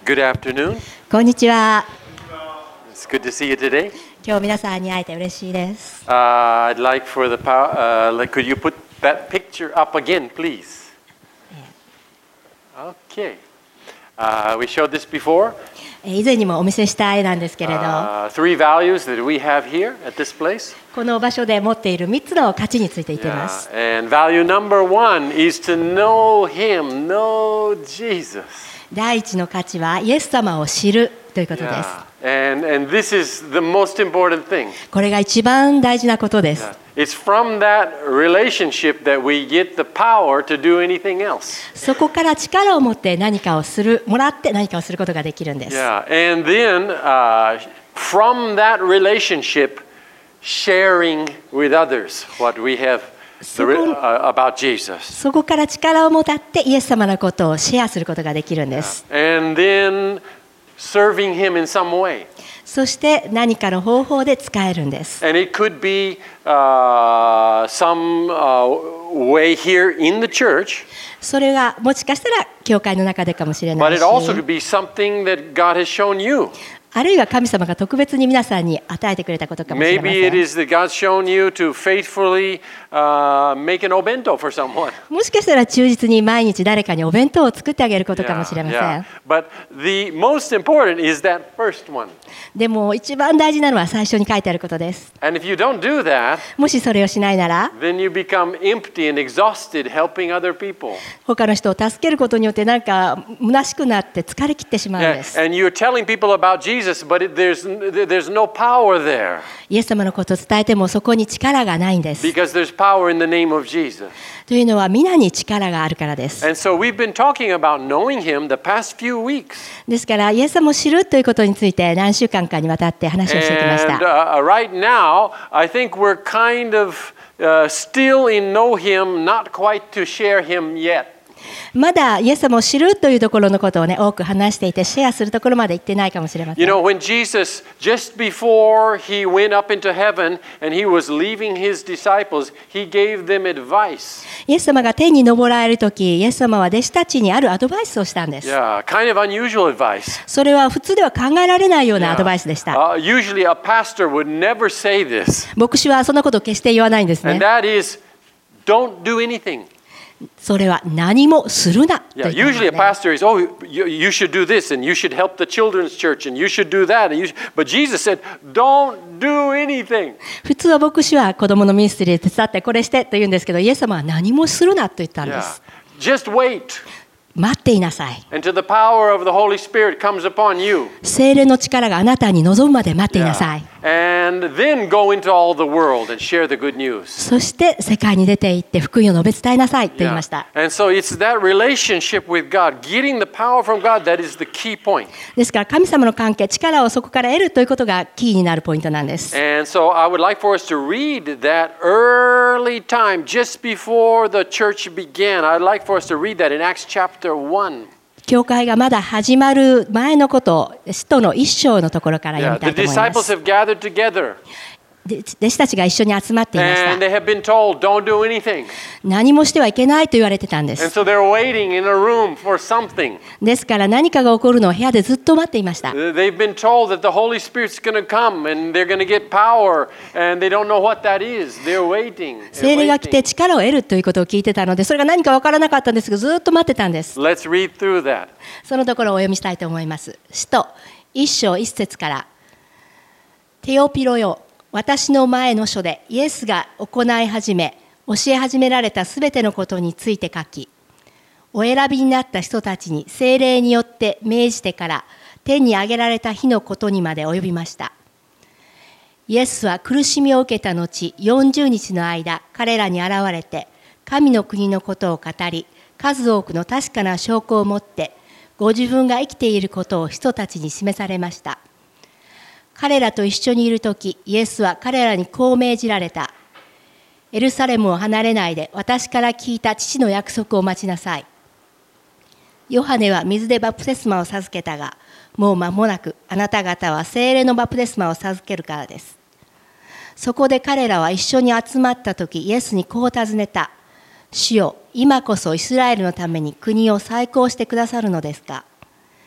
Good afternoon. こんにちは。 It's good to see you today. 今日皆さんに会えて嬉しいです。 I'd like for the could you put that picture up again, please? Okay. We showed this before. 以前にもお見せした絵なんですけれど、 Three values that we have here at this place. この場所で持っている3つの価値について言っています。 And value number one is to know Him, know Jesus. 第一の価値はイエス様を知るということです。 And this is the most important thing. これが一番大事なことです。 It's from that relationship that we get the power to do anything else. そこから力を持って何かをする、もらって何かをすることができるんです。 Yeah, and then from that relationship, sharing with others what we have about Jesus. そこから力をもらってイエス様のことをシェアすることができるんです。 And then serving Him in some way. そして何かの方法で使えるんです。 And it could be some way here in the church. それがもしかしたら教会の中でかもしれな But い it also し、 could be something that God has shown you. あるいは神様が特別に皆さんに与えてくれたことかもしれま Maybe it せん。 is that God's shown you to faithfully make an obento for someone. もしかしたら忠実に毎日誰かにお弁当を作ってあげることかもしれません。 But the most important is that first one. でも一番大事なのは最初に書いてあることです。 And if you don't do that, もしそれをしないなら、 then you become empty and exhausted helping other people. 他の人を助けることによってなんか虚しくなって疲れ切ってしまうんです。 And you're telling people about Jesus, but there's no power there. イエス様のことを伝えてもそこに力がないんです。 Because there's power in the name of Jesus. というのは皆に力があるからです。 And so we've been talking about knowing Him the past few weeks. ですからイエス様を知るということについて何週間かにわたって話をしてきました。 And right now, I think we're kind of still in know Him, not quite to share Him yet. まだイエス様を知るというところのことをね、多く話していてシェアするところまで行ってないかもしれません。 You know, when Jesus, just before He went up into heaven and He was leaving His disciples, He gave them advice. イエス様が天に昇られるとき、イエス様は弟子たちにあるアドバイスをしたんです。 Yeah, kind of unusual advice. それは普通では考えられないようなアドバイスでした。 Usually a pastor would never say this. 牧師はそんなことを決して言わないんですね。 And that is, don't do anything. それは何もするなと言 Yeah, ったんです usually a ね。 pastor is, oh, you should do this and you should help the children's church and you should do that. But Jesus said, don't do anything. 普通は牧師は子供のミニストリーで手伝ってこれしてと言うんですけど、イエス様は何もするなと言ったんで Yeah. す。 Just wait 待っていなさい。 until the power of the Holy Spirit comes upon you. 聖霊の力があなたに臨むまで待っていなさい。 And then go into all the world and share the good news. そして世界に出て行って福音を述べ伝えなさいと言いました。 And so it's that relationship with God, getting the power from God, that is the key point. ですから神様の関係、力をそこから得るということがキーになるポイントなんです。 And so I would like for us to read that early time just before the church began. I'd like for us to read that in Acts chapter 1. 教会がまだ始まる前のことを使徒の一章のところから読みたい The と思いま disciples す。 have gathered together 弟子たちが一緒に集まっていまし and た。 they have been told, don't do anything. 何もしてはいけないと言われてたんで And す。 so they're waiting in a room for something. ですから何かが起こるのを部屋でずっと待っていました。 They've been told that the Holy Spirit's going to come and they're going to get power and they don't know what that is. They're waiting. 聖霊が来て力を得るということを聞いてたので、それが何か分からなかったんですが、ずっと待ってたんです。 Let's read through that. そのところをお読みしたいと思います。使徒一章一節から。テオピロよ、私の前の書でイエスが行い始め、教え始められたすべてのことについて書き、お選びになった人たちに聖霊によって命じてから天に上げられた日のことにまで及びました。イエスは苦しみを受けた後、40日の間、彼らに現れて、神の国のことを語り、数多くの確かな証拠を持って、ご自分が生きていることを人たちに示されました。彼らと一緒にいるとき、イエスは彼らにこう命じられた。エルサレムを離れないで、私から聞いた父の約束を待ちなさい。ヨハネは水でバプテスマを授けたが、もう間もなくあなた方は聖霊のバプテスマを授けるからです。そこで彼らは一緒に集まったとき、イエスにこう尋ねた。主よ、今こそイスラエルのために国を再興してくださるのですか。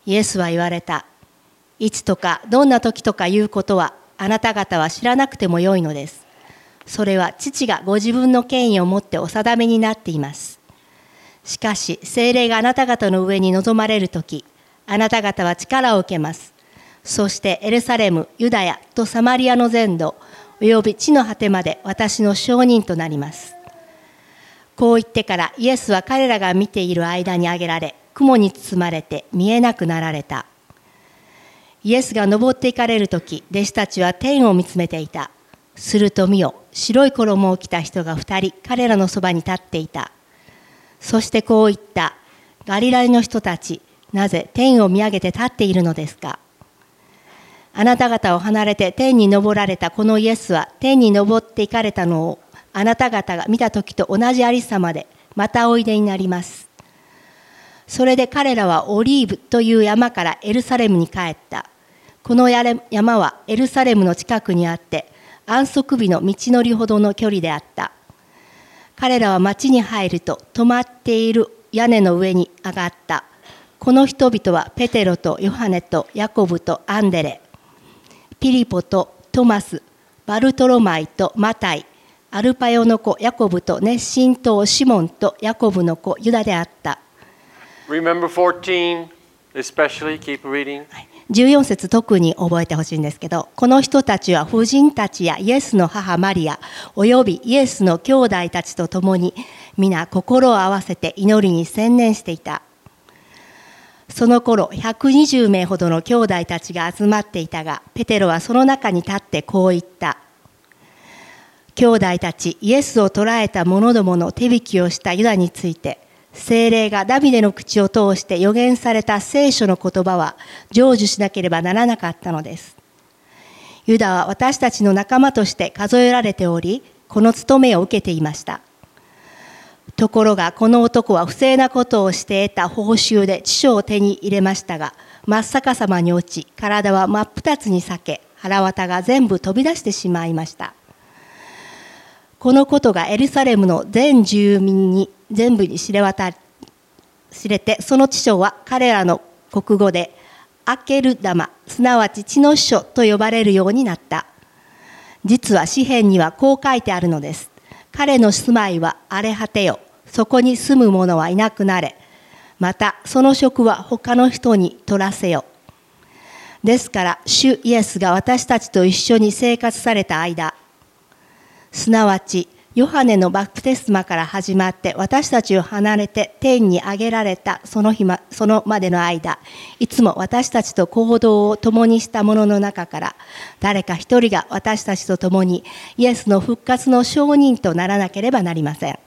イエスは言われた。いつとかどんな時とかいうことはあなた方は知らなくてもよいのです。それは父がご自分の権威をもってお定めになっています。しかし聖霊があなた方の上に臨まれるとき、あなた方は力を受けます。そしてエルサレム、ユダヤとサマリアの全土、および地の果てまで私の証人となります。こう言ってからイエスは彼らが見ている間に上げられ、雲に包まれて見えなくなられた。イエスが登っていかれるとき、弟子たちは天を見つめていた。すると見よ、白い衣を着た人が2人、彼らのそばに立っていた。そしてこう言った。ガリラヤの人たち、なぜ天を見上げて立っているのですか。あなた方を離れて天に昇られたこのイエスは、天に昇っていかれたのをあなた方が見たときと同じありさまで、またおいでになります。それで彼らはオリーブという山からエルサレムに帰った。この山はエルサレムの近くにあって、安息日の道のりほどの距離であった。彼らは町に入ると、止まっている屋根の上に上がった。この人々はペテロとヨハネとヤコブとアンデレ、ピリポとトマス、バルトロマイとマタイ、アルパヨの子ヤコブと熱心党シモンとヤコブの子ユダであった。 Remember 14, especially, keep reading. 14節特に覚えてほしいんですけど、この人たちは婦人たちやイエスの母マリアおよびイエスの兄弟たちと共に皆心を合わせて祈りに専念していた。その頃120名ほどの兄弟たちが集まっていたが、ペテロはその中に立ってこう言った。兄弟たち、イエスを捕らえた者どもの手引きをしたユダについて、聖霊がダビデの口を通して予言された聖書の言葉は成就しなければならなかったのです。ユダは私たちの仲間として数えられており、この務めを受けていました。ところがこの男は不正なことをして得た報酬で知書を手に入れましたが、真っ逆さまに落ち、体は真っ二つに裂け、腹綿が全部飛び出してしまいました。このことがエルサレムの全住民に全部に知れて、その知書は彼らの国語でアケルダマ、すなわち血の書と呼ばれるようになった。実は詩篇にはこう書いてあるのです。彼の住まいは荒れ果てよ、そこに住む者はいなくなれ。またその職は他の人に取らせよ。ですから主イエスが私たちと一緒に生活された間、すなわちヨハネのバプテスマから始まって私たちを離れて天に上げられたそのまでの間、いつも私たちと行動を共にした者の中から誰か一人が私たちと共にイエスの復活の証人とならなければなりません。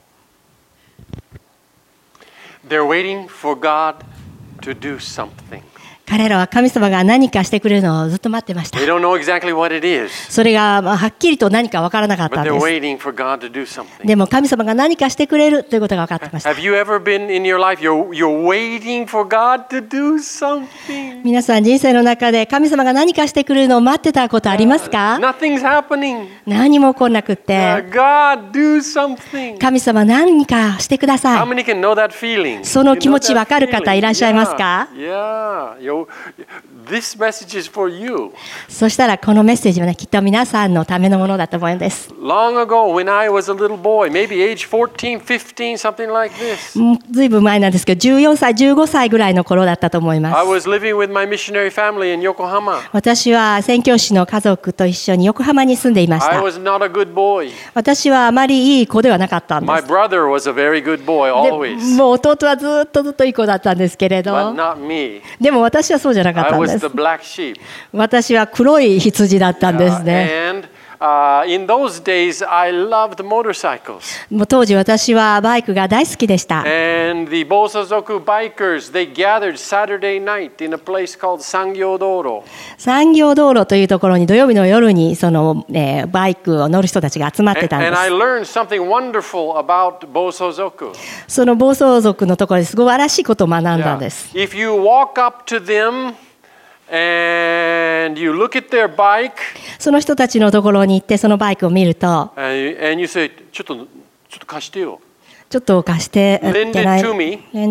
They're waiting for God to do something. 彼らは神様が何かしてくれるのをずっと待ってました。 They don't know exactly what it is, それがはっきりと何か分からなかった but んで they're す。 waiting for God to do something. でも神様が何かしてくれるということが分かってました。 Have you ever been in your life, you're waiting for God to do something? 皆さん人生の中で神様が何かしてくれるのを待ってたことありますか？ Nothing's happening. 何も起こんなくって、 God, do something. 神様何かしてくだ How さい。 many can know that feeling? その You 気 know 持ち that 分かる方 feeling? いらっしゃいますか？ This message is for you. そしたらこのメッセージはね、きっと皆さんのためのものだと思うんです。 Long ago, when I was a little boy, maybe age 14, 15, something like this, ずいぶん前なんですけど、14歳、15歳ぐらいの頃だったと思いま I す。 was living with my missionary family in Yokohama. 私は宣教師の家族と一緒に横浜に住んでいまし I た。 was not a good boy. 私はあまりいい子ではなかったんで My す。 brother was a very good boy, で always, もう弟はずっといい子だったんですけれ but ど、 not me. でも私はそうじゃなかっ I たん was で the す。 black sheep. 私は黒い羊だったんですね。 And in those days, I loved motorcycles. もう当時私はバイクが大好きでした。 And the Bosozoku bikers, they gathered Saturday night in a place called Sangyodoro. 産業道路というところに土曜日の夜にその、バイクを乗る人たちが集まってたんで And I す。 learned something wonderful about Bosozoku. その暴走族のところですごいらしいことを学んだんです。 If you walk up to them and you look at their bike その人たちのところに行ってそのバイクを見ると、 and you say, ちょっと貸してよ。 ちょっと貸して Lend it ない to me.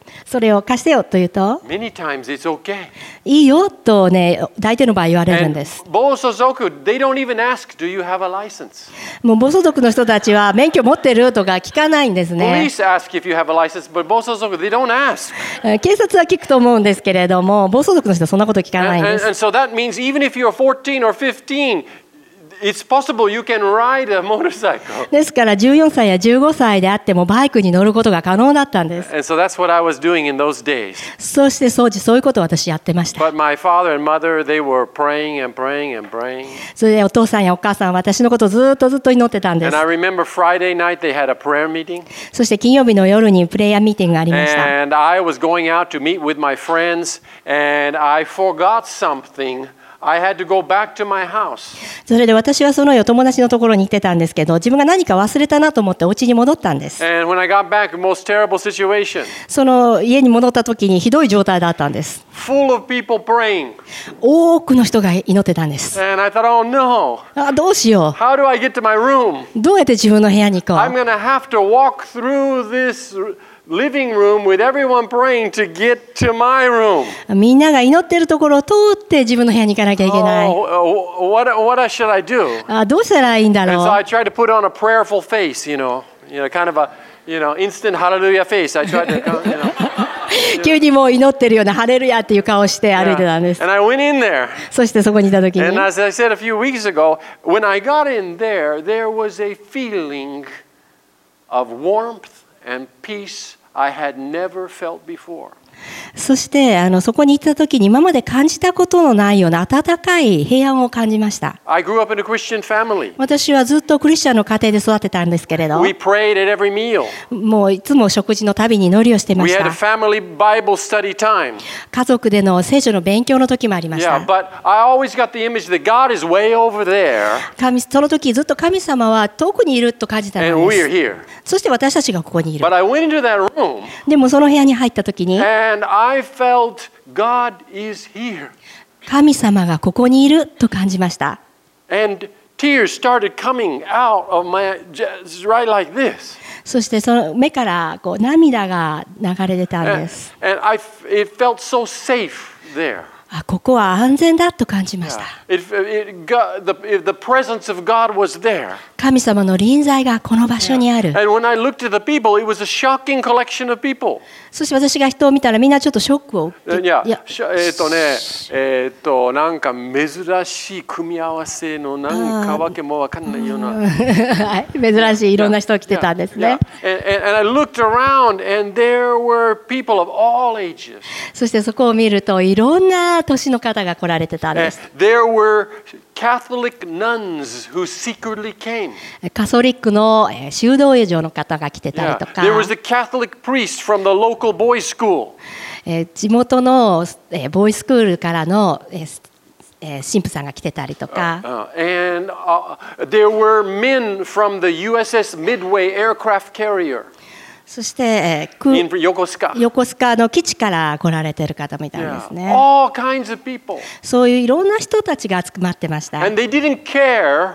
それを貸してよと言うと、 Many times it's okay. いいよとね、大抵の場合言われるん And です。 Bosozoku, they don't even ask, do you have a license? もう暴走族の人たちは免許持ってるとか聞かないんですね。 Police ask if you have a license, but Bosozoku, they don't ask. 警察は聞くと思うんですけれども、暴走族の人はそんなこと聞かないん And, で and, す。 and so that means even if you're 14 or 15, it's possible you can ride a motorcycle. ですから14歳や15歳であってもバイクに乗ることが可能だったんです。 And so that's what I was doing in those days. そしてそういうことを私やってました。 But my father and mother, they were praying and praying and praying. それでお父さんやお母さんは私のことをずっと祈ってたんです And。I remember Friday night they had a prayer meeting. そして金曜日の夜にプレイヤーミーティングがありました。 And I was going out to meet with my friends, and I forgot something. I had to go back to my house. それで私はそのお友達のところに行ってたんですけど、自分が何か忘れたなと思ってお家に戻ったんです。 And when I got back, most terrible situation. その家に戻った時にひどい状態だったんです。 Full of people praying. 多くの人が祈ってたんです。 And I thought, oh no. どうしよ How do I get to my room? う。どうやって自分の部屋に行こ I'm going to have to walk through this living room with everyone praying to get to my room. う。みんなが祈ってるところを通って自分の部屋に行かなきゃいけない。 Oh, what should I do? どうしたらいいんだ And ろ so う。 I tried to put on a prayerful face, kind of a, instant hallelujah face. I tried to, 急にもう祈ってるようなハレルヤっていう顔して歩いてたんです。 And I went in there. そしてそこにいた時に And as I said a few weeks ago, when I got in there, there was a feeling of warmth and peace I had never felt before. そしてそこに行った時に今まで感じたことのないような温かい平安を感じました。 I grew up in a Christian family. 私はずっとクリスチャンの家庭で育ってたんですけれど、 We prayed at every meal. もういつも食事のたびに祈りをしてま We し had a た。 family Bible study time. 家族での聖書の勉強の時もありまし Yeah, た。 but I always got the image that God is way over there その時ずっと神様は遠くにいると感じた and の we're です。 here. そして私たちがここにいる。 But I went into that room でもその部屋に入った時に and I felt God is here. 神様がここにいると感じました。 And tears started coming out of my, just right like this. そしてその目から涙が流れ出たん And, です。 and it felt so safe there. ここは安全だと感じました。 The presence of God was there. 神様の臨在がこの場所にある。 And when I looked at the people, it was a shocking collection of people. そして私が人を見たらみんなちょっとショックを受けて、 なんか珍しい組み合わせのなんかわけもわかんないような。 珍しいいろんな人が来てたんですね。 And I looked around and there were people of all ages. そしてそこを見るといろんな年の方が来られてたんです。 There were Catholic nuns who secretly came. カソリックの修道女の方が来てたりとか、 There was the Catholic priest from the local boys' school. 地元のボーイスクールからの神父さんが来てたりとか、 And there were men from the USS Midway aircraft carrier そして、 in Yokosuka. 横須賀の基地から来られてる方みたいですね。 All kinds of people. そういういろんな人たちが集まってました。 And they didn't care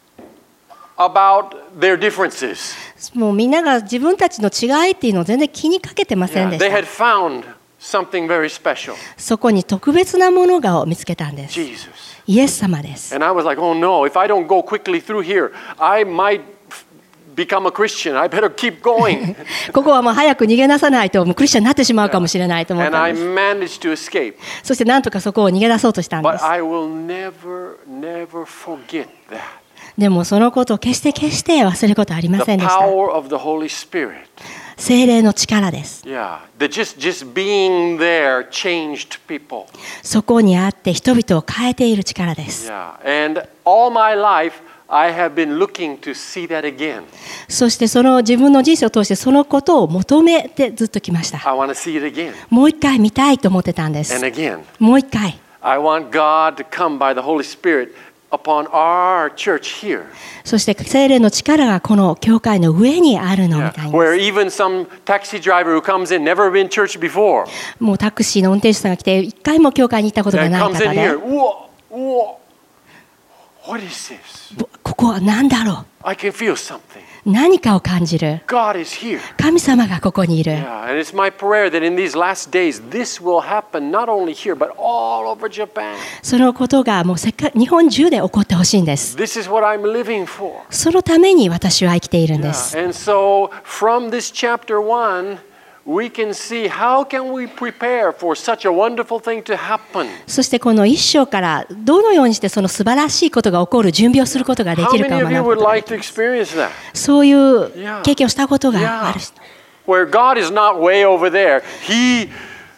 about their differences. もうみんなが自分たちの違いっていうのを全然気にかけてませんでし They た。 had found something very special. そこに特別なものを見つけたんです。 Jesus. イエス様です。 And I was like, oh no, if I don't go quickly through here, I might become a Christian. I better keep going. ここはもう早く逃げなさないともうクリスチャンになってしまうかもしれないと思っ And たん I です。 managed to escape. そしてなんとかそこを逃げ出そうとしたんで But す。 I will never forget that. でもそのことを決して忘れることはありま The せんでした。 power of the Holy Spirit. 聖霊の力です。 Yeah. That just being there changed people. そこにあって人々を変えている力です。 Yeah. And all my life, I have been looking to see that again. そしてその自分の人生を通してそのことを求めてずっと来ました。 I want to see it again もう一回見たいと思ってたんです。 and again. もう一回。 I want God to come by the Holy Spirit upon our church here. そして聖霊の力がこの教会の上にあるのみたい Where です even some taxi driver who comes in, never been to church before, もうタクシーの運転手さんが来て一回も教会に行ったことが and ない comes 方 in で here, whoa, what is this? ここは何だろう。 I can feel something. 何かを感じる。 God is here. 神様がここにいる。 Yeah, and it's my prayer that in these last days, this will happen not only here, but all over Japan. そのことがもう日本中で起こってほしいんです。 This is what I'm living for. そのために私は生きているんで Yeah. す。 And so from this chapter 1, we can see how can we prepare for such a wonderful thing to happen. そしてこの一章からどのようにしてその素晴らしいことが起こる準備をすることがで How きるか many を of you 学ぶ would ことがで like き to ます。 experience that? そういう経験をしたことがある人。 Where God is not way over there. He's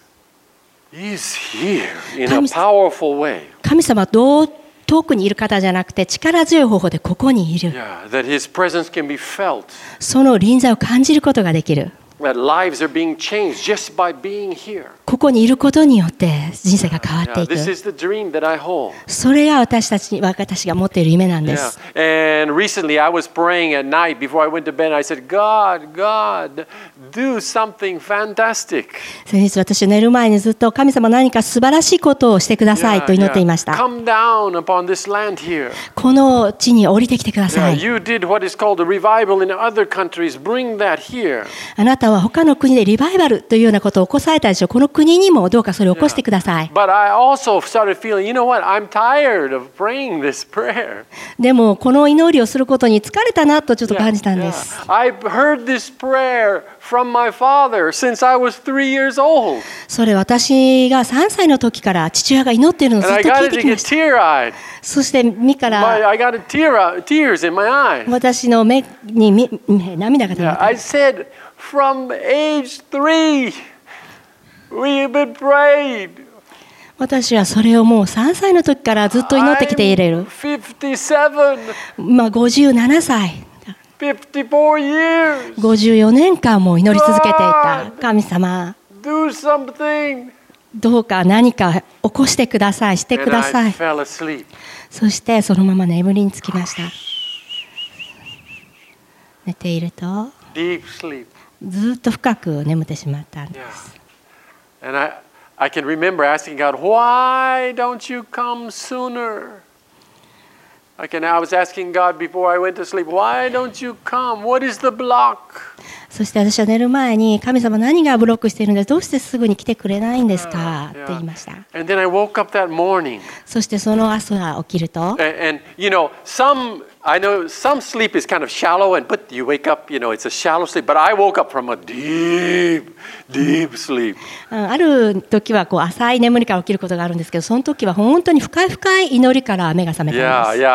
here in a powerful way. 神様は遠くにいる方じゃなくて力強い方法でここにいる。 Yeah, that His presence can be felt. その臨在を感じることができる。 That lives are being changed just by being here. ここにいることによって人生が変わって Yeah, いく。 this is the dream that I hold. それが私が持っている夢なんで Yeah. す。 And recently I was praying at night before I went to bed. And I said, God, do something fantastic. 先日私寝る前にずっと神様何か素晴らしいことをしてくださいと祈っていました。 Come down upon this land here. この地に降りてきてくださ Yeah, い。 you did what is called a revival in other countries. Bring that here. あなたは他の国でリバイバルというようなことを起こされたでしょう。この国にもどうかそれを起こしてください。 But I also started feeling, you know what? I'm tired of praying this prayer. でもこの祈りをすることに疲れたなとちょっと感じたんです。 I've heard this prayer from my father since I was 3 years old. それ私が3歳の時から父親が祈っているのをず And っ I と聞い got て to きま get した。 tear-eyed. そして目から I got tears in my eyes. 私の目に涙が出 Yeah, ま I した。 said, from age 3, we've been praying. 私はそれをもう3歳の時からずっと祈ってきている。 57, 57歳。 54 years. 54年間も祈り続けていた神様。 Do something. どうか何か起こしてください、してく And ださ I い。 fell asleep. そしてそのまま眠りにつきました。寝ていると Deep sleep. ずっと深く眠ってしまったんで Yeah. す。 And I can remember asking God, why don't you come sooner? I was asking God before I went to sleep, why don't you come? What is the block? そして私は寝る前に神様何がブロックしているんですか、どうしてすぐに来てくれないんですかって言いました。 And then I woke up that morning. そしてその朝起きると And you know, I know some sleep is kind of shallow, but you wake up, you know, it's a shallow sleep. But I woke up from a deep, deep sleep. ある時はこう浅い眠りから起きることがあるんですけど、その時は本当に深い深い祈りから目が覚めたんです。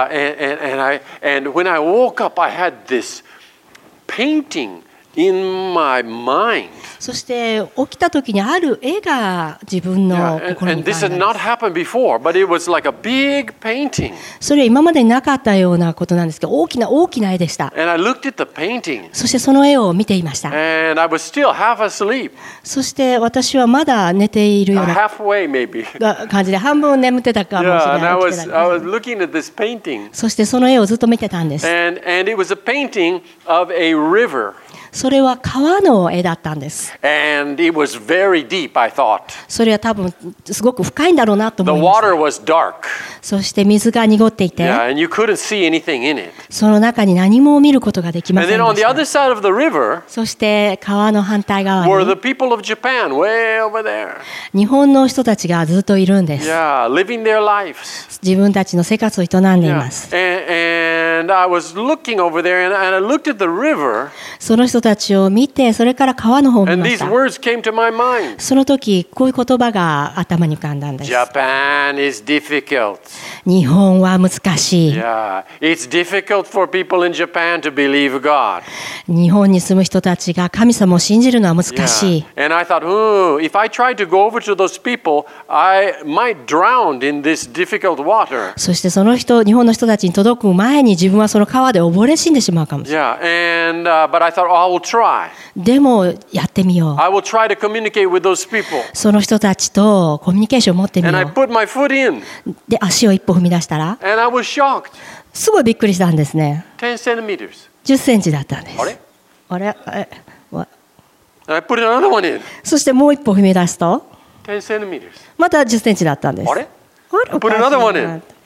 And when I woke up, I had this painting in my mind. そして起きた時にある絵が自分の Yeah, 心に and 浮 this か had んだん not です。 happened before, but it was like a big painting. それは今までになかったようなことなんですけど、大きな絵でした。 And I looked at the painting, そしてその絵を見ていました。 and I was still half asleep, そして私はまだ寝ているような halfway maybe. 感じで半分眠ってたかもしれ Yeah, and ない。 I 起きて was たかも looking at this painting, そしてその絵をずっと見てたんです。 and it was a painting of a river, それは川の絵だったんです。 and it was very deep. I thought それは多分すごく深いんだろうなと the 思いました。 water was dark. そして水が濁っていて、 Yeah, and you couldn't see anything in it. その中に何も見ることができま And せん then で on し the た。 other side of the river そして川の反対側 were に the people of Japan, way over there. 日本の人たちがずっといるんです。 Yeah, living their lives. 自分たちの生活を営んでい Yeah. ます。 And I was looking over there, and I looked at the river, その人たちを見て、それから川の方を見 and まし these た。 words came to my mind. その時こういう言葉が頭に浮かんだんです。 Japan is difficult. 日本は難しい。 Yeah, it's difficult for people in Japan to believe God. 日本に住む人たちが神様を信じるのは難しい。 And I thought, if I tried to go over to those people, I might drown in this difficult water. そしてその日本の人たちに届く前に自分はその川で溺れ死んでしまうかもしれない。 Yeah, but I thought, I will try. でもやってみよう。 I will try to communicate with those people. その人たちとコミュニケーションを持ってみ And よ I う。 put my foot in, で、足を一歩踏み出したら、 and I was shocked. すごいびっくりしたんですね。 10 centimeters. 10センチだったんです。 あれあれわ And I put another one in, そしてもう一歩踏み出すと、 10 centimeters. また10センチだったんです。 あれあれおかしい Put another one in. な。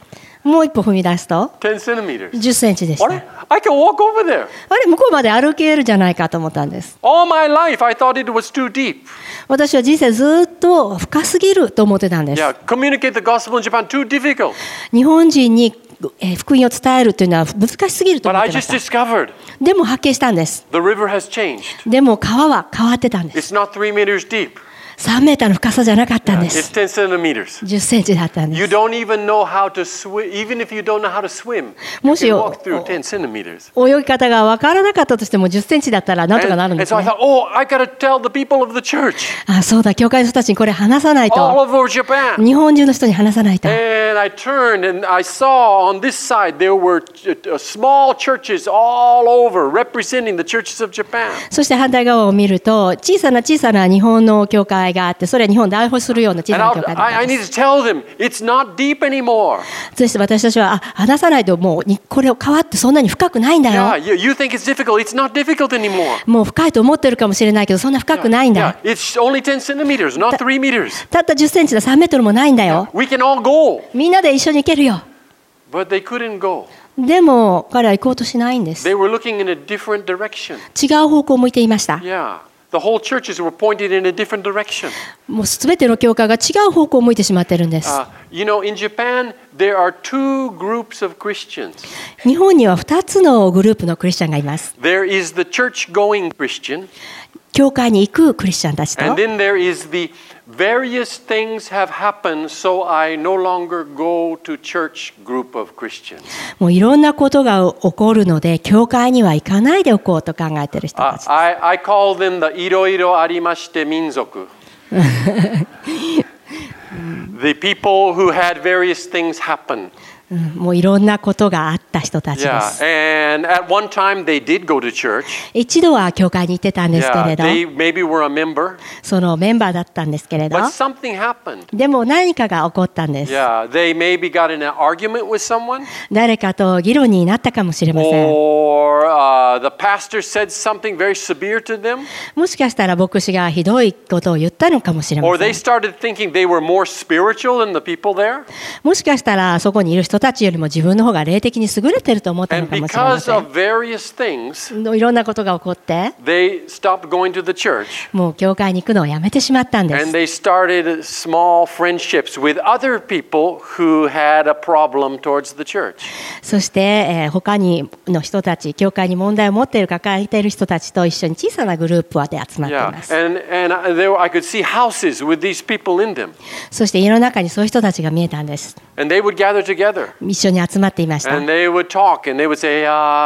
もう一歩踏み出すと 10 centimeters. 10センチでしあれ? た。 I can walk over there. あれ、向こうまで歩けるじゃないかと思ったんです。 All my life I thought it was too deep. 私は人生ずっと深すぎると思ってたんです。 Yeah, communicate the gospel in Japan too difficult. 日本人に福音を伝えるというのは難しすぎると But 思っ I てま just した。 discovered でも発見したんです。 the river has changed. でも川は変わってたんです。 It's not 3 meters deep. 3メーターの深さじゃなかったんで It's す。 10 centimeters. 10センチだったんで You す。 don't even know how to swim. Even if you don't know how to swim, you もし can よ walk through 10 centimeters. 泳ぎ方が分からなかったとしても10センチだったらなんとかなるん And です so I ね。 thought, oh, I got to tell the people of the church あ、そうだ、教会の人たちにこれ話さない all と。 over Japan. 日本中の人に話さないと。 And I turned and I saw on this side there were small churches all over representing the churches of Japan. そして反対側を見ると小さな日本の教会があって、それは日本を代表するような小 And さな教会だった I んで need す。 to tell them it's not deep anymore. そして私たちは話さないともうこれを変わってそんなに深くないんだ Yeah, よ。 you think it's difficult. It's not difficult anymore. もう深いと思ってるかもしれないけどそんな深くないん Yeah, だ。 it's only 10 centimeters, not 3 meters. たった10センチだ、3メートルもないんだよ。 We can all go. みんなで一緒に行けるよ。 But they couldn't go. でも彼は行こうとしないんです。 They were looking in a different direction. 違う方向を向いていました。 Yeah. The whole churches were pointed in a different direction. もうすべての教会が違う方向を向いてしまってるんです。 You know, in Japan, there are 2 groups of Christians. 日本には2つのグループのクリスチャンがいます。 There is the church-going Christian, 教会に行くクリスチャンたちと、 and then there is the various things have happened, so I no longer go to church group of Christians. もういろんなことが起こるので教会には行かないでおこうと考えている人たち。 I call them the いろいろありまして民族. The people who had various things happen. もういろんなことがあった人たちで Yeah, す。 and at one time they did go to church. 一度は教会に行ってたんですけ Yeah, れど、 they maybe were a member, そのメンバーだったんですけれど、 but something happened. でも何かが起こったんです。 Yeah, they maybe got in an argument with someone, 誰かと議論になったかもしれません。 or the pastor said something very severe to them, もしかしたら牧師がひどいことを言ったのかもしれま or せ they ん。 started thinking they were more spiritual than the people there. もしかしたらそこにいる人たちよりも自分の方が霊的に優れてると思ったの And かもしれま because せん。 of various things, いろんなことが起こって、 they stopped going to the church. もう教会に行くのをやめてしまったんで And す。 they started small friendships with other people who had a problem towards the church. そして、他にの人たち、教会に問題を持っている、抱えている人たちと一緒に小さなグループで集まってい Yeah, ます。 and I could see houses with these people in them. そして家の中にそういう人たちが見えたんです。 And they would gather together. 一緒に集まっていました。 And they would talk and they would say,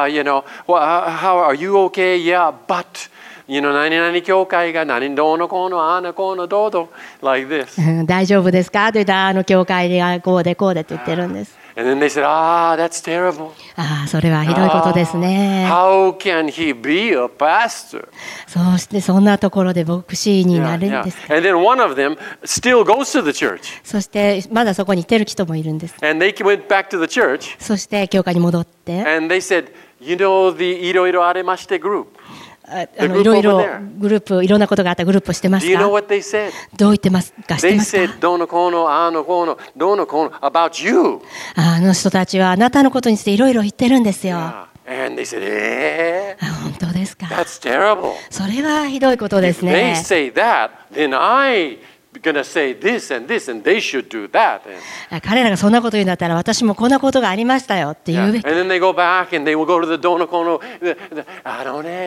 well, how are you okay? Yeah, but, 何々教会が何どうのこうのあのこうのどうど like this. 大丈夫ですかと言ったら、あの教会がこうでこうでって言ってるんです。 And then they said, that's terrible. ああ、それはひどいことですね。 How can he be a pastor? そしてそんなところで牧師にな Yeah, るん yeah. ですか。 And then one of them still goes to the church. そしてまだそこに行ってる人もいるんです。 And they went back to the church そして教会に戻って、 and they said, the いろいろありまして group. いろいろグループ、いろんなことがあったグループをしてます Do you know か？ what they said? どう言ってますか？して They ますか？ said, どうのこうのあのこうのどうのこうの about you. あの人たちはあなたのことについていろいろ言ってるんですよ。 Yeah. And they said, 本当ですか？ that's terrible. それはひどいことで If す they ね。 say that, then I'm gonna say this and this, and they should do that. 彼らがそんなこと言うんだったら私もこんなことがありましたよって言 Yeah. うべき。 And then they go back and they will go to the どうのこうのあのね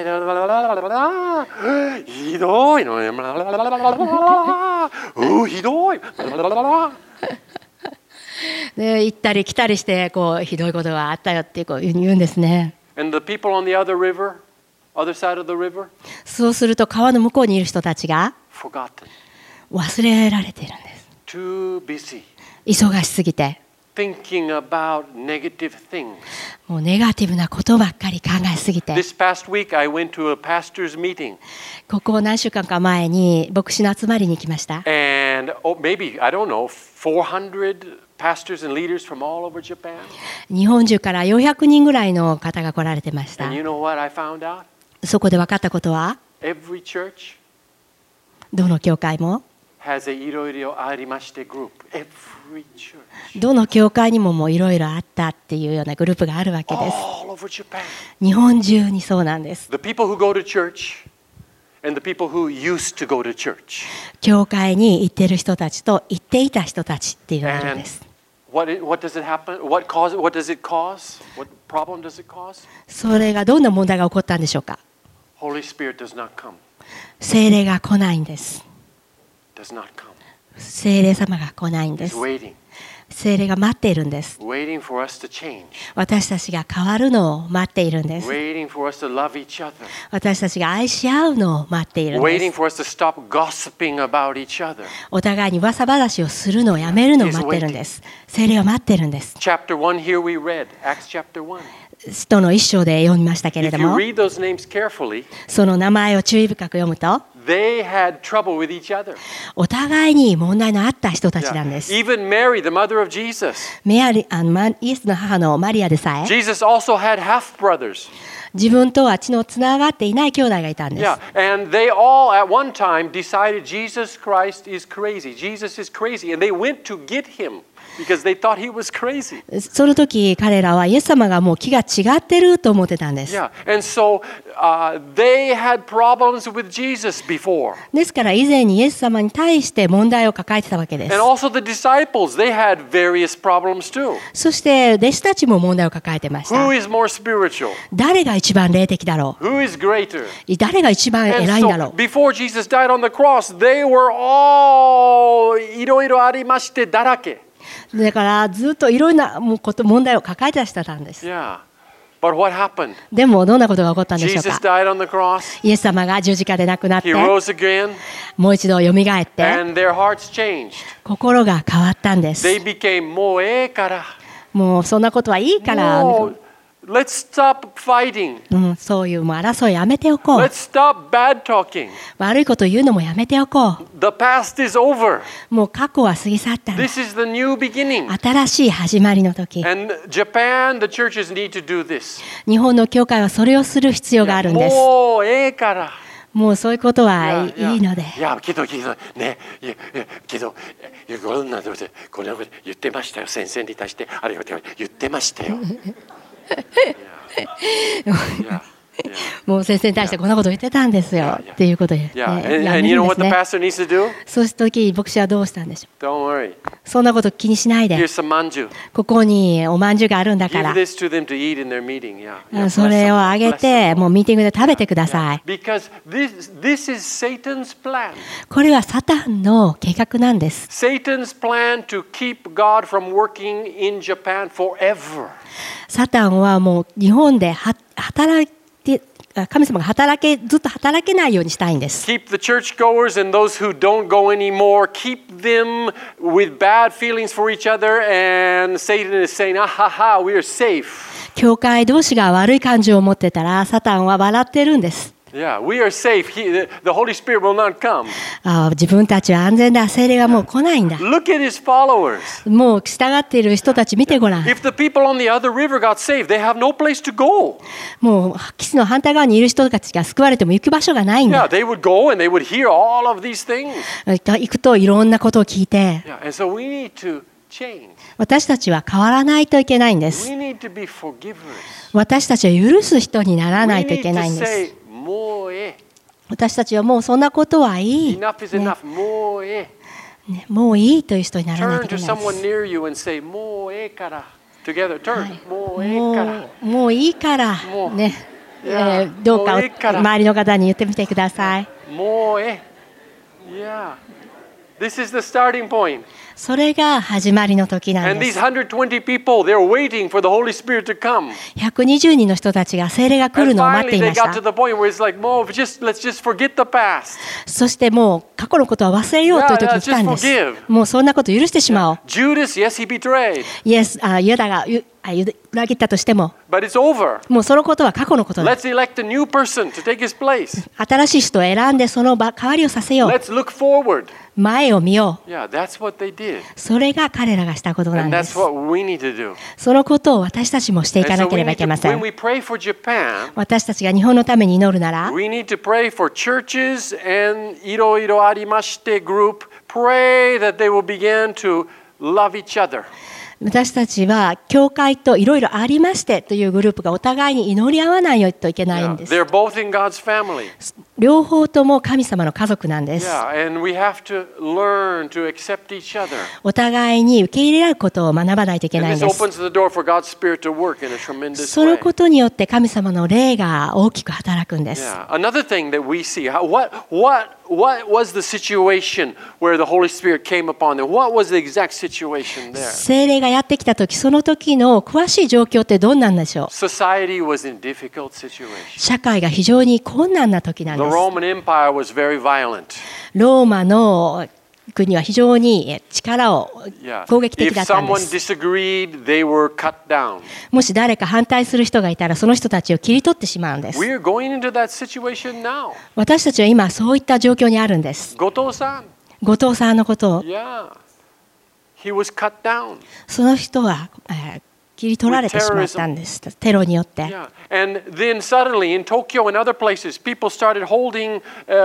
ひどいのねひどいで行ったり来たりしてこうひどいことがあったよってこう言うんですね。 And the people on the other side of the river, そうすると川の向こうにいる人たちが forgotten, 忘れられているんです。 too busy, 忙しすぎて thinking about negative things. もうネガティブなことばっかり考えすぎて。 This past week, I went to a pastor's meeting, ここ何週間か前に牧師の集まりに行きました。 and maybe, I don't know, 400 pastors and leaders from all over Japan. 日本中から400人ぐらいの方が来られてました。 And you know what I found out? そこで分かったことは、 Every church どの教会も has a いろいろありまして group. Every church. どの教会にももういろいろあったっていうようなグループがあるわけです。 All over Japan. 日本中にそうなんです。 The people who go to church and the people who used to go to church. 教会に行ってる人たちと行っていた人たちっていうのがいるん And です。 what does it happen? What does it cause? What problem does it cause? それがどんな問題が起こったんでしょうか。 Holy Spirit does not come. 聖霊が来ないんです。 Does not come. 聖霊様が来ないんで He's す。 waiting. 聖霊が待っているんです。 Waiting for us to change. 私たちが変わるのを待っているんです。 Waiting for us to love each other. 私たちが愛し合うのを待っているんで Waiting す。 for us to stop gossiping about each other. お互いに噂話をするのをやめるのを待ってるんです。聖霊を待ってるんです。 Chapter 1 here we read. Acts chapter 1. 使徒の一章で読みましたけれ If ど you も、 read those names carefully, その名前を注意深く読むと、 they had trouble with each other. お互いに問題のあった人たち Yeah. なんです。 Even Mary, the mother of Jesus. イエスの母のマリアでさえ、 Jesus also had half brothers. 自分とは血のつながっていない兄弟がいたんです。 Yeah, and they all at one time decided Jesus Christ is crazy. Jesus is crazy, and they went to get him because they thought he was crazy. その時彼らはイエス様がもう気が違ってると思ってたんです。 Yeah, and so they had problems with Jesus before. ですから以前にイエス様に対して問題を抱えてたわけです。 And also the disciples, they had various problems too. そして弟子たちも問題を抱えてました。 Who is more spiritual? 誰が一番霊的だろ Who is greater? う？誰が一番 And 偉いんだ so ろ before Jesus died on the cross, they were all いろいろありましてだらけ。 う？だからずっといろんな問題を抱えてらしてたんです。 Yeah. But what happened? でもどんなことが起こったんでしょう Jesus か。 died on the cross. イエス様が十字架で亡くなって He rose again, もう一度蘇って and their hearts changed. 心が変わったんです。 They became もうええから。 もうそんなことはいいから、 もう Let's stop fighting. そういうもう争いやめておこう。 Let's stop bad talking. 悪いこと言うのもやめておこう。 The past is over. もう過去は過ぎ去ったんだ。 This is the new beginning. 新しい始まりの時。 And Japan, the churches need to do this. 日本の教会はそれをする必要があるんです。 もうええから。 もうそういうことはいいので。 いや、けどね、けどこんなこんなこと言ってましたよ。先生に対してあれ言ってましたよ。 もう先生に対してこんなこと言ってたんですよっていうことで、 Yeah, and you know what the pastor needs to do? そうした時牧師はどうしたんでしょ Don't worry. う。そんなこと気にしないで、 Here's some manju. ここにおまんじゅうがあるんだか Give ら、 this to them to eat in their meeting. Yeah. それをあげてもうミーティングで食べてください。 Because this is Satan's plan. これはサタンの計画なんです。 Satan's plan to keep God from working in Japan forever. サタンはもう日本で働いて、神様がずっと働けないようにしたいんです。 Keep the churchgoers and those who don't go anymore, keep them with bad feelings for each other, and Satan is saying, ah ha ha, we are safe. 教会同士が悪い感情を持ってたら、サタンは笑ってるんです。 Yeah, we are safe. The Holy Spirit will not come. 自分たちは安全だ、聖霊がもう来ないんだ。 Look at his followers. もう従っている人たち見てごらん。 If the people on the other river got saved, they have no place to go. もう岸の反対側にいる人たちが救われても行く場所がないん Yeah, だ。 they would go and they would hear all of these things. 行くといろんなことを聞いて、 Yeah, and so we need to change. 私たちは変わらないといけないんです。 We need to be forgivers. 私たちは許す人になら We ないとい need けない to んです。 say, もうええ。 私たちはもうそんなことはいい。 Enough is enough. もうええ。 ね、もういいという人にならない Turn とい to けないで someone す。 near you and say, もうええから。Together, turn. もうええから。 もういいからもうね、 いやどうかもういいから周りの方に言ってみてください。 もうええ。Yeah. This is the starting point. それが始まりの時なん And で these す。 120 people, they're waiting for the Holy Spirit to come. 120人の人たちが聖霊が来 And るのを待っ finally ていま they し got to た。 the point where it's like, let's just forget the past. そしてもう過去のことは忘れようという時に来たんです Yeah, just forgive.。 もうそんなこと許してしまおう。 Judas, yes, he betrayed. イエス、ユダが裏切ったとしても、 But it's over. もうそのことは過去のことだ。 Let's elect a new person to take his place. 新しい人を選んでその代わりをさせよう。 Let's look forward. 前を見よう。 Yeah, that's what they did. それが彼らがしたことなん And で that's す。 what we need to do. そのことを私たちもしてい And かな so け we れば need いけま to, せ when ん。 we pray for Japan, 私たちが日本のために祈るなら、 we need to pray for churches and いろいろありまして group pray that they will begin to love each other. 私たちは教会といろいろありましてというグループがお互いに祈り合わないといけないんです。 They're both in God's family. 両方とも神様の家族なんです。 Yeah, and we have to learn to accept each other. お互いに受け入れ合うことを学ばないといけない And ん this です。 opens the door for God's Spirit to work in a tremendous その way. ことによって神様の霊が大きく働くんです。 Yeah. Another thing that we see, what was the situation where the Holy Spirit came upon them? What was the exact situation there? 聖霊がやってきたとき、その時の詳しい状況ってどんなんでしょう。 Society was in difficult situation. 社会が非常に困難な時なん The です。 Roman Empire was very violent. ローマの国は非常に力を Yeah. 攻撃的 If だったんで someone す。 disagreed, they were cut down. もし誰か反対する人がいたらその人たちを切り取ってしまうんです。 We are going into that situation now. 私たちは今そういった状況にあるんです。 Goto-san. 後藤さんのことを Yeah. He was cut down. その人は、切り取られてしまったんです。テロによって。 Yeah. And then suddenly in Tokyo and other places, people started holding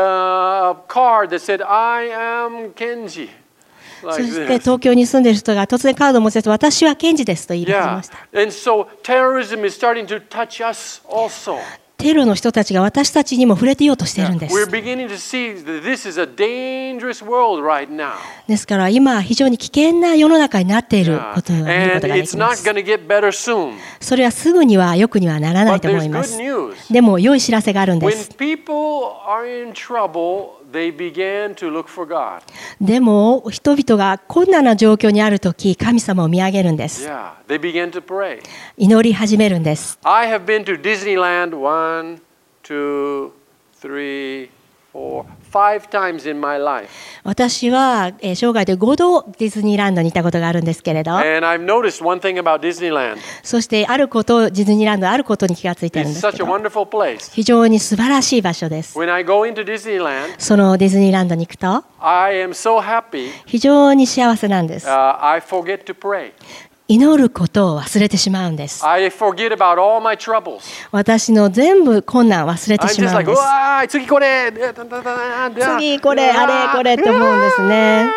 a card that said, I am Kenji. そ Like して this. 東京に住んでいる人が突然カードを持ち出して私は検事ですと言い始め Yeah. ました。 And so terrorism is starting to touch us also. テロの人たちが私たちにも触れていようとしているんで We're す。 beginning to see that this is a dangerous world right now. ですから今非常に危険な世の中になっている Yeah. ことを見るこ And とがで it's きま not す。 going to get better soon. それはすぐには良くにはならない But と思 there's いま good す。 news. でも良い知らせがあるんで When す。 people are in trouble, they begin to look for God. でも人々が困難な状況にあるとき神様を見上げるんです。 Yeah, they begin to pray. 祈り始めるんです。 I have been to Disneyland 1, 2, 3, 4, 5 times in my life. 私は生涯で5度ディズニーランドに行ったことがあるんですけれど、 And I've noticed one thing about Disneyland. そしてあることディズニーランドあることに気がついてるん It's ですけ such a ど、 wonderful place. 非常に素晴らしい場所です。 When I go into Disneyland, そのディズニーランドに行くと I am so happy. 非常に幸せなんです。 I forget to pray. 祈ることを忘れてしまうんです。 I forget about all my troubles. 私の全部困難を忘れて I'm しま just うん like, です。 わーい、次これ。 次これあれこれって思うんですね。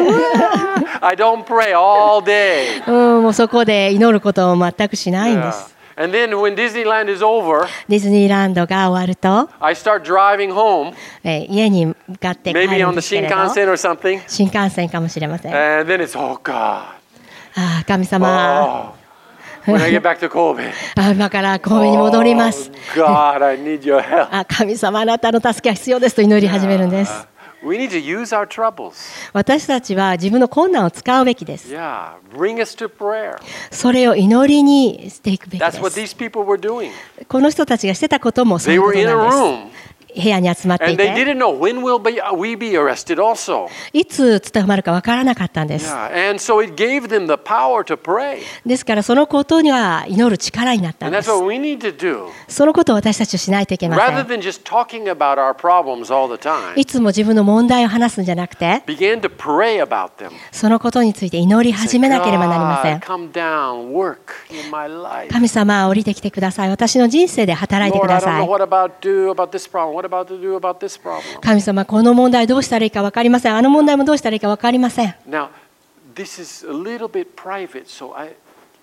I don't pray all day. もうそこで祈ることを全くしないんで Yeah. す。 And then when Disneyland is over, ディズニーランドが終わると、 I start driving home, 家に向かって帰 maybe るん on で the すけれど、 Shinkansen or something. 新幹線かもしれません。 And then it's, oh God. 神様、 Oh. When I get back to Kobe. 今から神戸に戻ります。 Oh, God, I need your help. 神様あなたの助けが必要ですと祈り始めるんです。 We need to use our troubles. 私たちは自分の困難を使うべきです。 Yeah, bring us to prayer. それを祈りにしていくべきで That's what す。 these people were doing. この人たちがしてたこともそうい They うこ were と in a なんです。 room, 部屋に集まってい and they て、 didn't know when will we be arrested also. いつ捕まるかわからなかったんです。 Yeah, and so it gave them the power to pray. ですからそのことには祈る力になったん And で that's す。 what we need to do. そのことを私たちはしないといけませ Rather ん。 than just talking about our problems all the time, いつも自分の問題を話すんじゃなくて、 begin to pray about them. そのことについて祈り Say, 始めなければなりませ God, ん。 come down, work in my life. 神様降りてきてください。私の人生で働いてく Lord, I だ don't さ know い。 what about do about this problem. What about to do about this problem? 神様、この問題どうしたらいいか分かりません。あの問題もどうしたらいいか分かりません。 Now, this is a little bit private, so can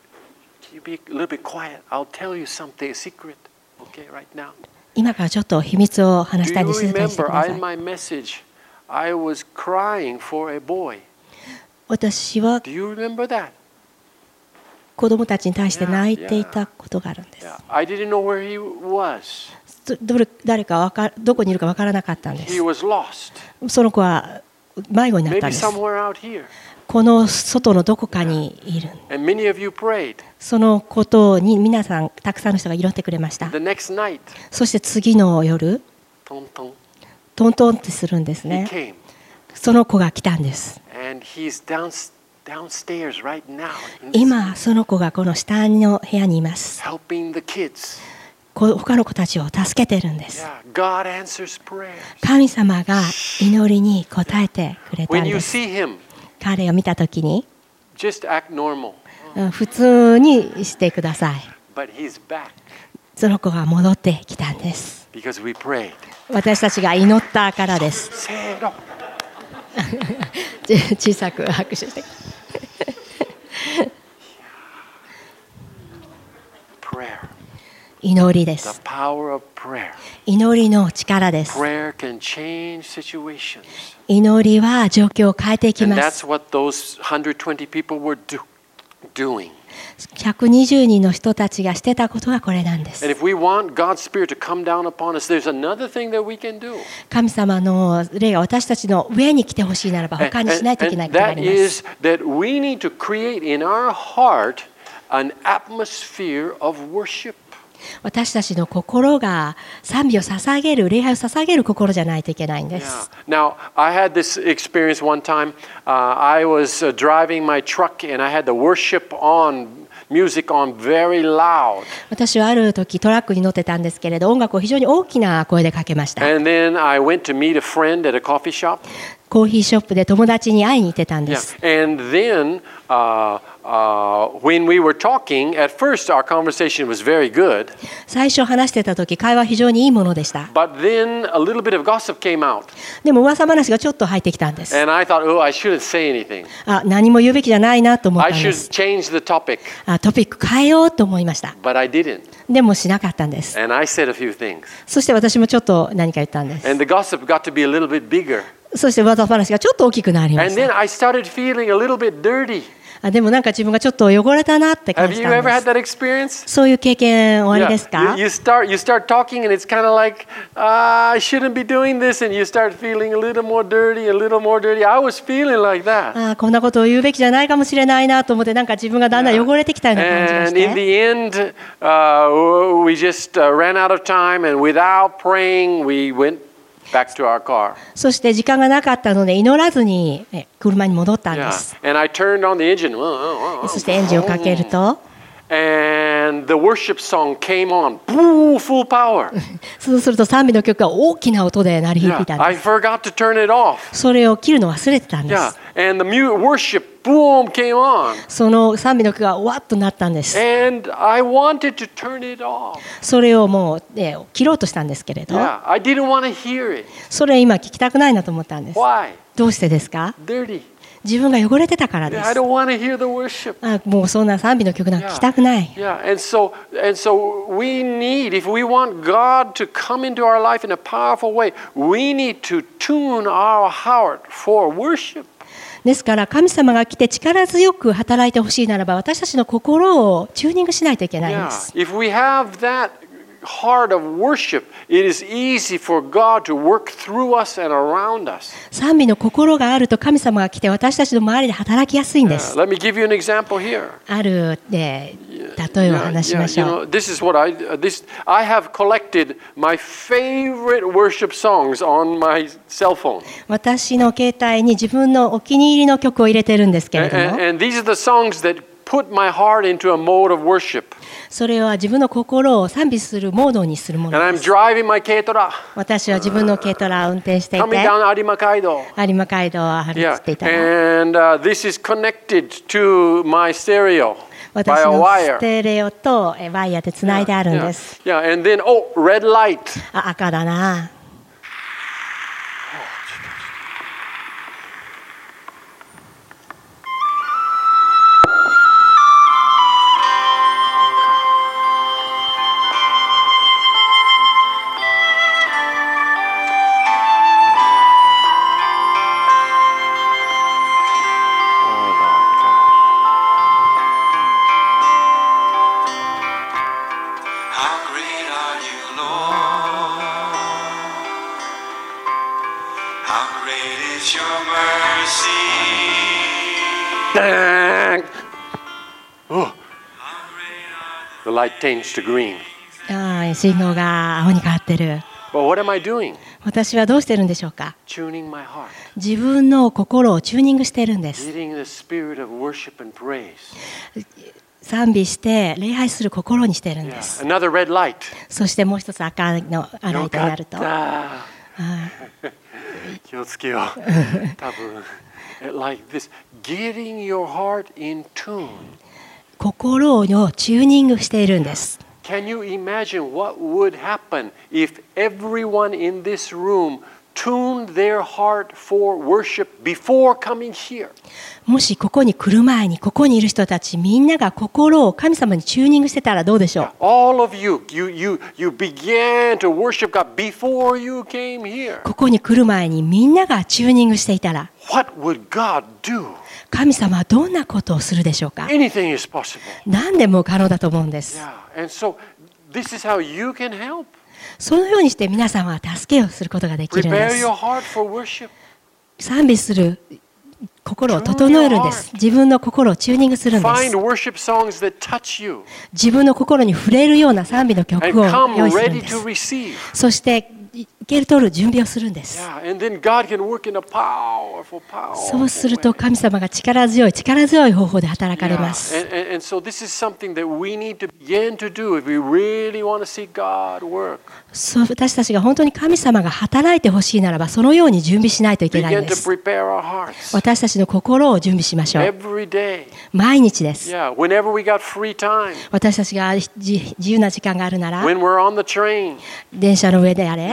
you be a little bit quiet? I'll tell you something, a secret, okay, right now. 今からちょっと秘密を話 Do したい you んで静かにしてく remember ださ in い。 my message, I was crying for a boy. 私は Do you remember that? 子供たちに対して泣いていたことがあるんです。 Yeah. I didn't know where he was. 誰かどこにいるか分からなかったんで He す。 was lost. その子は迷子になったん Maybe です。 somewhere out here. この外のどこかにいる。 And many of you prayed. そのことに皆さん、たくさんの人が祈ってくれました。 The next night, そして次の夜、 Tong Tong, トントンってするんです he ね。 came. その子が来たんです。 And he's downstairs right now. 今、その子がこの下の部屋にいます。 Helping the kids. 他の子たちを助けてるんです。 Yeah, God answers prayers. 神様が祈りに応えてくれたん When you です。 see him, 彼を見たときに、 just act normal. 普通にしてください。 But he's back その子が戻ってきたんです。 because we prayed. 私たちが祈ったからです。 せーの。 小さく拍手して。 Prayer. 祈りで The す。 power of prayer. 祈りの力です。 Prayer can change situations. 祈りは状況を変えていき And ま that's す。 what those 120 people were doing. 120人の人たちがしてたことがこれなんです。 And if we want God's Spirit to come down upon us, there's another thing that we can do. 神様の霊が私たちの上に来てほしいならば And, 他にしないといけない and ことがあ that ります。 is that we need to create in our heart an atmosphere of worship. 私たちの心が賛美を捧げる、礼拝を捧げる心じゃないといけないんで Yeah. す。 Now, I had this experience one time. I was driving my truck and I had the worship music on very loud. 私はある時トラックに乗ってたんですけれど、音楽を非常に大きな声でかけました。 And then I went to meet a friend at a coffee shop. コーヒーショップで友達に会いに行ってたんで Yeah. す。 And then when we were talking, at first our conversation was very good. 最初話してた時、会話非常にいいものでした。 But then a little bit of gossip came out. でも噂話がちょっと入ってきたんです。 And I thought, oh, I shouldn't say anything. 何も言うべきじゃないなと思っ I たんで should す。 change the topic. トピック変えようと思いました。 But I didn't. でもしなかったんです。 And I said a few things. そして私もちょっと何か言ったんです。 And the gossip got to be a little bit bigger. そして噂話がちょっと大きくなりま And し then た。 I started feeling a little bit dirty. でもなんか自分がちょっと汚れたなって感 Have じ you たん ever で had す。 that experience? そういう経験おあり Yeah. ですか？ You start talking and it's kind of like, I shouldn't be doing this, and you start feeling a little more dirty, a little more dirty. I was feeling like that. こんなことを言うべきじゃないかもしれないなと思って、なんか自分がだんだん汚れてきたような感じがし And in て。 the end, we just ran out of time, and without praying, we went back to our car. そして時間がなかったので祈らずに車に戻ったんで Yeah. す。 And I turned on the engine. そしてエンジンをかけると、 And the worship song came on. Boo, full power. そうすると賛美の曲が大きな音で鳴り響 Yeah. いたん I です。 forgot to turn it off. それを切るの忘れてたんで Yeah. す。 And the worship, boom, came on. その賛美の曲がわっとなったんです。 And I wanted to turn it off. それをもう、切ろうとしたんですけれど、 Yeah. I didn't want to hear it. それ今聞きたくないなと思ったんです。 Why? どうしてですか？ Dirty. 自分が汚れてたからで I す。 don't want to hear the worship. もうそんな賛美の曲なんか聞きたくない。 Yeah. And so we need, if we want God to come into our life in a powerful way, we need to tune our heart for worship. ですから神様が来て力強く働いてほしいならば、私たちの心をチューニングしないといけないんで Yeah. す。 If we have that heart of worship, it is easy for God to work through us and around us. 賛美の心があると神様が来て私たちの周りで働きやすいんです。 Let me give you an example here. ある例えを話しましょう。 This is what I have collected my favorite worship songs on my cell phone. 私の携帯に自分のお気に入りの曲を入れてるんですけれども、 And these are the songs that put my heart into a mode of worship. それは自分の心を賛美するモードにするも And の I'm です。 driving my Ketora 私は自分の軽トラを運転してい coming て、 down Arima Kaido. 有馬街道を歩い Yeah. ていたら、 And this is connected to my stereo 私 by a のス wire. テレオとワイヤーでつないであるん Yeah. です。 Yeah. And then, red light. 赤だな。 The light changed to green. 信号が青に変わってる。 But what am I doing? 私はどうしてるんでしょうか？ Tuning my heart. 自分の心をチューニングしているんです。 Getting the spirit of worship and praise. 賛美して礼拝する心にしているんで Yeah. す。 Another red light. そしてもう一つ赤のライトになると、 気をつけよう。多分 like this. Getting your heart in tune. 心をチューニングしているんです。 Can you imagine what would happen if everyone in this room tuned their heart for worship before coming here. もしここに来る前にここにいる人たちみんなが心を神様にチューニングしてたらどうでしょう。 All of you began to worship God before you came here. ここに来る前にみんながチューニングしていたら What would God do? 神様はどんなことをするでしょうか。 Anything is possible. 何でも可能だと思うんです。 Yeah, and so this is how you can help. そのようにして皆さんは助けをすることができるんで Prepare す。 your heart for worship. 賛美する心を整えるんです。自分の心をチューニングするんで Find す。 worship songs that touch you 自分の心に触れるような賛美の曲 and を come 用意するん ready で to す。 receive. そして受け取る準備をするんです。 Yeah, and then God can work in a powerful そうすると way. 神様が力強い方法で働かれま Yeah, す。 and so this is something that we need to begin to do if we really want to see God work. そう私たちが本当に神様が働いてほしいならばそのように準備しないといけないん Begin で to す。 prepare our hearts 私たちの心を準備しましょう。 every day. 毎日です。 Yeah, whenever we got free time, 私たちが自由な時間があるなら when we're on the train, 電車の上であれ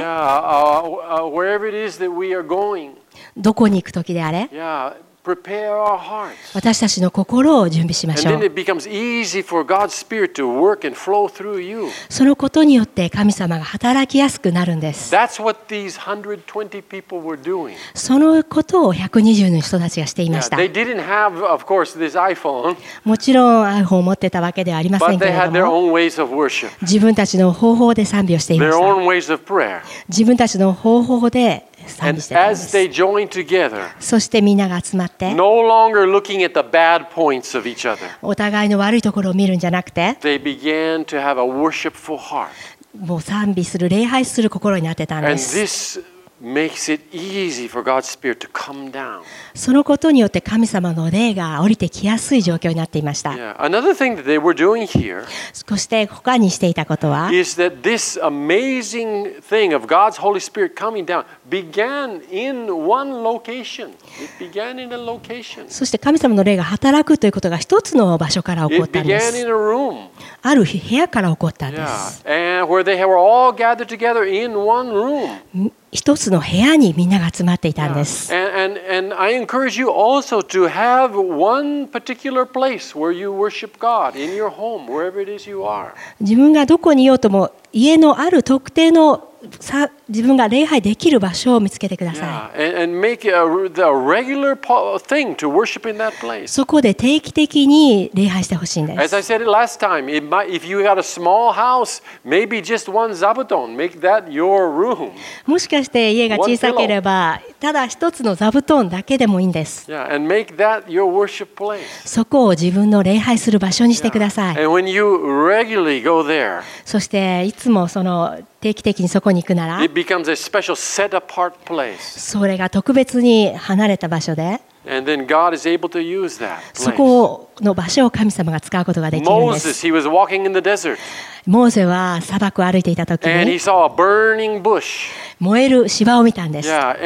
wherever it is that we are going, どこに行く時であれ yeah, prepare our hearts. 私たちの心を準備しま And しょ then う。 it becomes easy for God's Spirit to work and flow through you. そのことによって神様が働きやすくなるんです。 That's what these 120 people were doing. そのことを120の人たちがしていま Yeah, した。 they didn't have, of course, this iPhone, もちろん iPhone を持ってたわけではありませ but んけ they れ had ど their も own ways of worship, 自分たちの方法で賛美をしていま their した。 own ways of prayer. 自分たちの方法で賛 And 美してたんで as す。 they joined together, そしてみんなが集まって no longer looking at the bad points of each other, お互いの悪いところを見るんじゃなくて they began to have a worshipful heart. もう賛美する礼拝する心になってたん And です。 this makes it easy for God's Spirit to come down. そのことによって神様の霊が降りてきやすい状況になっていました。 Yeah. Another thing that they were doing here そして他にしていたことは is that this amazing thing of God's Holy Spirit coming down began in one location. It began in a location. そして神様の霊が働くということが一つの場所から起こっ It たんで began す。 in a room. ある部屋から起こったんで Yeah. す。 And where they were all gathered together in one room. 一つの部屋にみんなが集まっていたんです。 And I encourage you also to have one particular place where you worship God in your home, wherever it is you are. 自分がどこにいようとも家のある特定の自分が礼拝できる場所を見つけてくださ Yeah. And make it the regular thing to worship in that い。 place. そこで定期的に礼拝してほしいんで As す。 I said it last time, if you got a small house, maybe just one zabuton, make that your room. もしかして家が小さければただ一つの座布団だけでもいいんです。 Yeah, and make that your worship place. そこを自分の礼拝する場所にしてください。 And when you regularly go there, そしていつもその定期的にそこに行くなら it becomes a special set apart place. それが特別に離れた場所で And then God is able to use that そ place. この場所を神様が使うことができるんで Moses, す。 he was walking in the desert モーセは砂漠を歩いていた時 and he に saw a burning bush. 燃える芝を見たんです。 Yeah,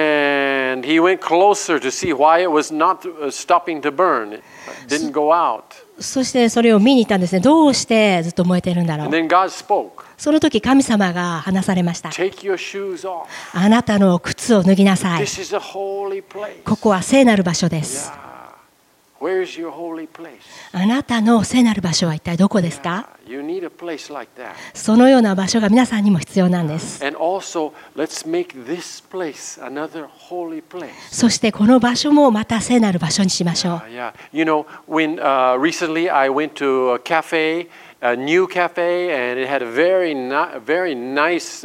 and he went closer to see why it was not stopping to burn. It didn't go out. そしてそれを見に行ったんですね。どうしてずっと燃えてるんだろ And う。 then God spoke. その時神様が話されました。 Take your shoes off. あなたの靴を脱ぎなさい。 This is a holy place. ここは聖なる場所です。 Yeah. Where's your holy place? あなたの聖なる場所は一体どこですか？ You need a place like that. そのような場所が皆さんにも必要なんです。 And also, let's make this place another holy place. そしてこの場所もまた聖なる場所にしましょう。 Yeah. You know, when recently I went to a cafe, a new cafe, and it had a very nice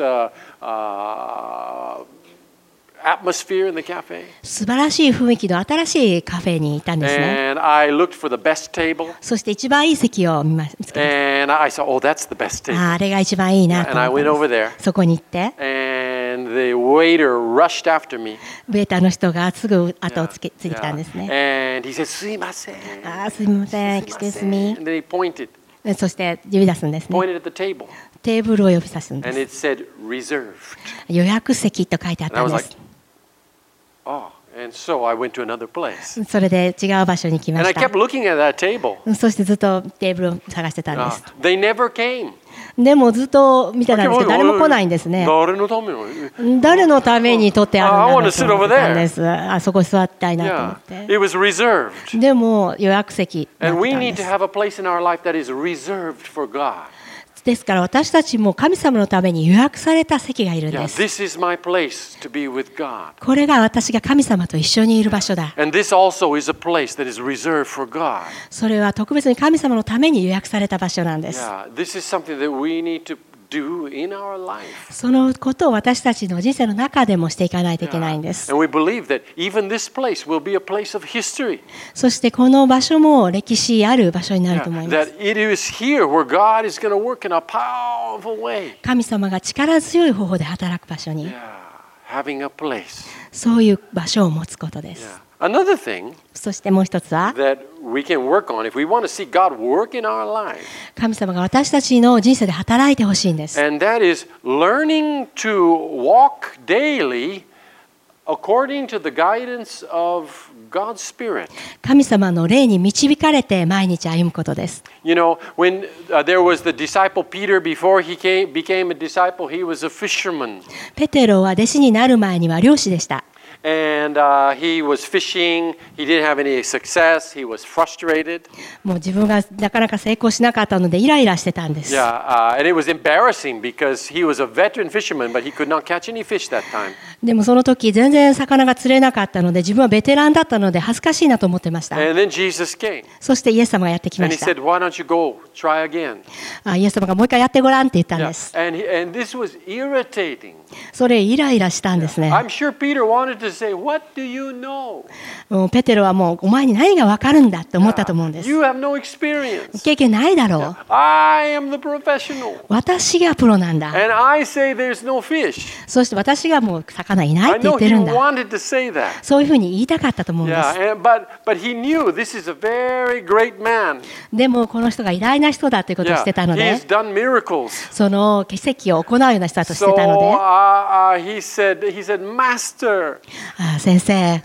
atmosphere in the cafe. 素晴らしい雰囲気の新しいカフェに行ったんですね。 And I looked for the best table, そして一番いい席を見つけまし and I saw, oh, that's the best た。 table. あれが一番いいなと And I 思 went ったん over で there, す。そこに行って、 and the waiter rushed after me. ウェイターの人がすぐ後をついてきたんですね。 And he said, すいません。 あーすみません、excuse me。 And then he pointed そして指出すんですね。 at the table, テーブルを呼び出すんで and す。 it said reserved. 予約席と書いてあっ And I たん was で like, す。 oh, And so I went to another place. それで違う場所に来ま And I した。 kept looking at that table. そしてずっとテーブルを探してたんです。 They never came. でもずっと見てたんですけど、誰も来ないんですね。 誰のための？ 誰のために取ってあるんだろうと思ってたん I wanna sit over there. です。あそこ座りたいなと思っ Yeah, て。 it was reserved. でも予約席にな And っ we たん need で to す。 have a place in our life that is reserved for God. ですから私たちも神様のために予約された席がいるん Yeah, です。 this is my place to be with God. これが私が神様と一緒にいる場所だ。 And this also is a place that is reserved for God. それは特別に神様のために予約された場所なんです。 Yeah, this is something that we need to do in our life. そのことを私たちの人生の中でもしていかないといけないんで Yeah. す。 And we believe that even this place will be a place of history. そしてこの場所も歴史ある場所になる Yeah, と思います。 that it is here where God is going to work in a powerful way. 神様が力強い方法で働く場所に、 Yeah, having a place. そういう場所を持つことです。 Yeah. Another thing そしてもう一つは、 that we can work on if we want to see God work in our life, 神様が私たちの人生で働いてほしいんです。 and that is learning to walk daily according to the guidance of God's Spirit. 神様の霊に導かれて毎日歩むことです。 You know, when there was the disciple Peter, before he became a disciple, he was a fisherman. ペテロは弟子になる前には漁師でした。 And he was fishing. He didn't have any success. He was frustrated. もう自分がなかなか成功しなかったのでイライラしてたんです。 Yeah, and it was embarrassing because he was a veteran fisherman, but he could not catch any fish that time. でもその時全然魚が釣れなかったので自分はベテランだったので恥ずかしいなと思ってました。 And then Jesus came, そしてイエス様がやってきま and he した。 said, "Why don't you go try again?" イエス様がもう一回やってごらんって言ったん Yeah, です。 and this was irritating. それイライラしたんですね。 I'm sure Peter wanted to say, "What do you know?" もうペテロはもうお前に何が分かるんだって思ったと思うんです。 You have no experience. 経験ないだろう。 I am the professional, 私がプロなんだ。 and I say there's no fish. そして私がもう魚いない I って言 know って he るんだ。 wanted to say that. そういうふうに言いたかったと思うんです。 Yeah, but he knew this is a very great man. でもこの人が偉大な人だということを Yeah, してたので he's、done miracles. その奇跡を行うような人だとして So たので、 he said, Master. 先生、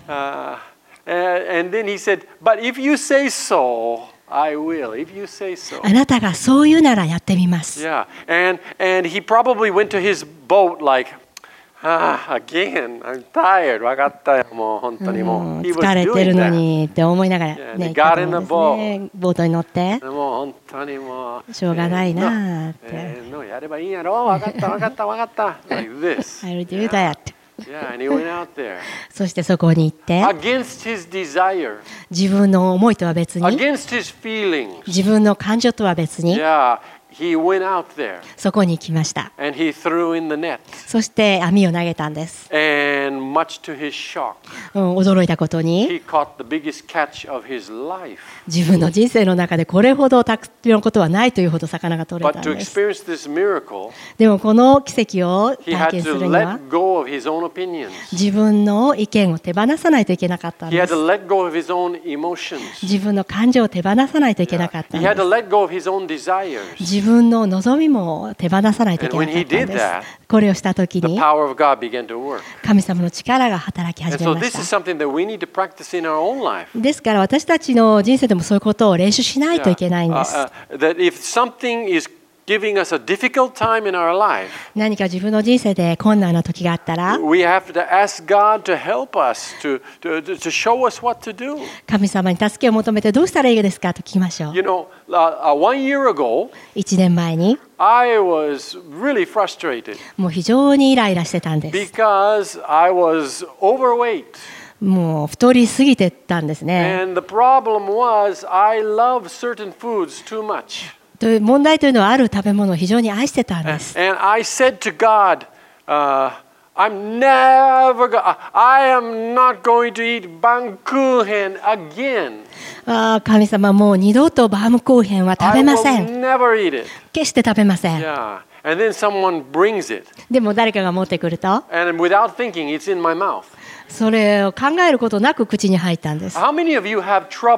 And then he said, but if you say so, I will. If you say so. あなたがそう言うならやってみます。 Yeah, and he probably went to his boat like, again, I'm tired. わかったよ、もう本当にもう。He was 疲れてる doing の that. にって思いながら Yeah, ね、 they 言った got と in 思うん the ですね。ボートに乗って。 もう本当にもう。 しょうがないなってのやればいいんやろ。わかったわかったわかった。Like this. I'll do that. Yeah, and he went out there. そしてそこに行って、 Against his desire, 自分の思いとは別に、 against his feelings. 自分の感情とは別に、 Yeah, he went out there そこに行きました。 and he threw in the net. そして網を投げたんです。 And much to his shock, 驚いたことに、 he caught the biggest catch of his life. 自分の人生の中でこれほどたくさんのことはないというほど魚が取れ But たん to です。 experience this miracle, でもこの奇跡を he 体 had 験す to るには let go of his own opinions. 自分の意見を手放さないといけなかったん He で had す。 to let go of his own emotions. 自分の感情を手放さないといけなかったん He で had す。 to let go of his own desires. 自分の望みも手放さないといけなかったん And when he did で that, す。これをしたとき The に power of God began to work. 神様の力が働き And 始 so めま this し is た。 something that we need to practice in our own life. ですから私たちの人生でもそういうことを練習しないといけないんです。 That if something is giving us a difficult time in our life, 何か自分の人生で困難な時があったら、 we have to ask God to help us, to show us what to do. 神様に助けを求めてどうしたらいいですかと聞きましょう。 You know, 1 year ago, 1年前に I was really frustrated もう非常にイライラしてたんです。 because I was overweight. もう太りすぎてたんですね。 And the problem was I love certain foods too much. という問題というのはある食べ物を非常に愛してたんです。 And I said to God, I am not going to eat Bangkuchen again. 神様もう二度とバームクーヘンは食 I べま will せん。 never eat it. 決して食べません。 Yeah. And then someone brings it. でも誰かが持ってくると、 And without thinking, it's in my mouth. それを考えることなく口に入ったんです。 How many of you have trouble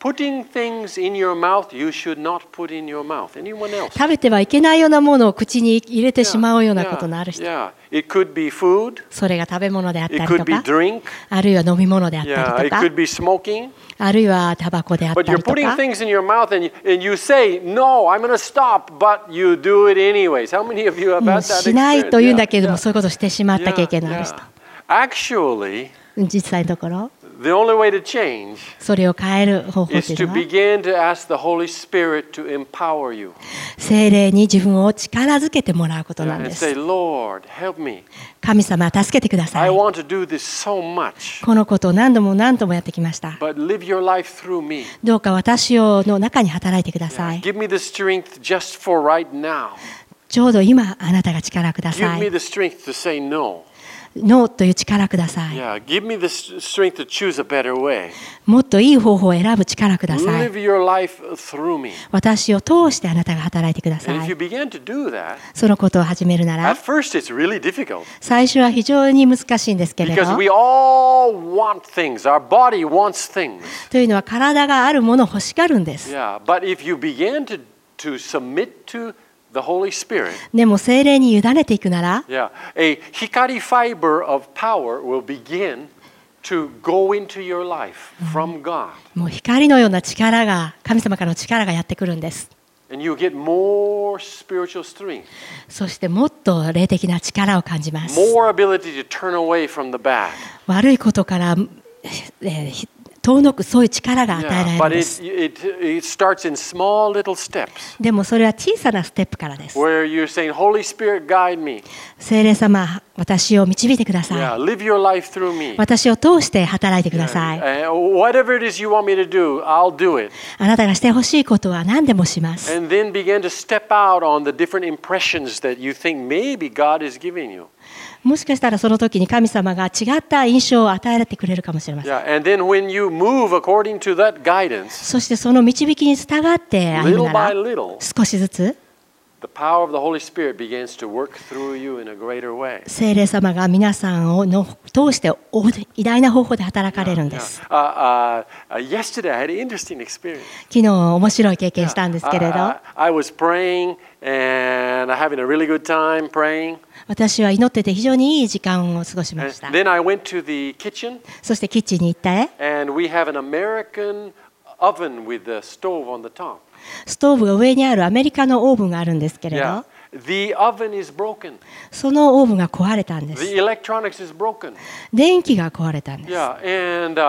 putting things in your mouth you should not put in your mouth. Anyone else? 食べてはいけないようなものを口に入れてしまうようなことのある人。 Yeah. It could be food. それが食べ物であったり It と could be か、 drink. あるいは飲み物であった Yeah. りと It か、 could be smoking. あるいはタバコであった But り you're と putting か。 things in your mouth and you say, no, I'm going to stop, but you do it anyways. How many of you have had that しないと言うんだ experience? けれども、そういうことをしてしまった経験のある Yeah. 人。 Actually, 実際のところ、 the only way to change それを変える方法 is という to のは、 begin to ask the Holy Spirit to empower you 聖霊に自分を力づけてもらうことなん and で say, す。 Lord, help me. 神様、助けてくださ I い。 want to do this so much, このことを何度も何度もやってきました。 but live your life through me. どうか私の中に働いてくださ Yeah. い。 Give me the strength just for right now. ちょうど今、あなたが力くだ Give さ me い。 the strength to say no. ノーという力ください。 Yeah. Give me the strength to choose a better way. もっといい方法を選ぶ力くださ Live い。 your life through me. 私を通してあなたが働いてくださ And if you い。 begin to do that, そのことを始めるな at ら、 first it's really difficult 最初は非常に難しいんですけれど、 because we all want things. Our body wants things. というのは体があるものを欲しがるんです。 Yeah. But if you begin to submit to the Holy Spirit, でも聖霊に委ねていくなら、 yeah, a hikari fiber of power will begin to go into your life from God. もう光のような力が、神様からの力がやってくるんです。 And you get more spiritual strength, そしてもっと霊的な力を感じます。 more ability to turn away from the bad. 悪いことから、遠のくそういう力が与えら Yeah, れるん but です。 it starts in small little steps でもそれは小さなステップからです。 where you're saying, Holy Spirit, guide me. 聖霊様、私を導いてくださ Yeah, い。 live your life through me. 私を通して働いてください。 Whatever it is you want me to do, I'll do it. あなたがしてほしいことは何でもします。 And then begin to step out on the different impressions that you think maybe God is giving you. もしかしたらその時に神様が違った印象を与えてくれるかもしれません。 Yeah, and then when you move according to that guidance, そしてその導きに従って歩む little な by ら、 little, 少しずつ the power of the Holy Spirit begins to work through you in a greater way. 聖霊様が皆さんを通して偉大な方法で働かれるんです。 Yesterday, I had an interesting experience. 昨日面白い経験したんですけれど、 I was praying and having a really good time praying. 私は祈ってて非常にいい時間を過ごしま And した。 then I went to the kitchen, そしてキッチンに行って、 and we have an American oven with the stove on the top. ストーブが上にあるアメリカのオーブンがあるんですけれど、 Yeah. The oven is broken. そのオーブンが壊れたんで The す。 electronics is broken. 電気が壊れたんです。 Yeah, and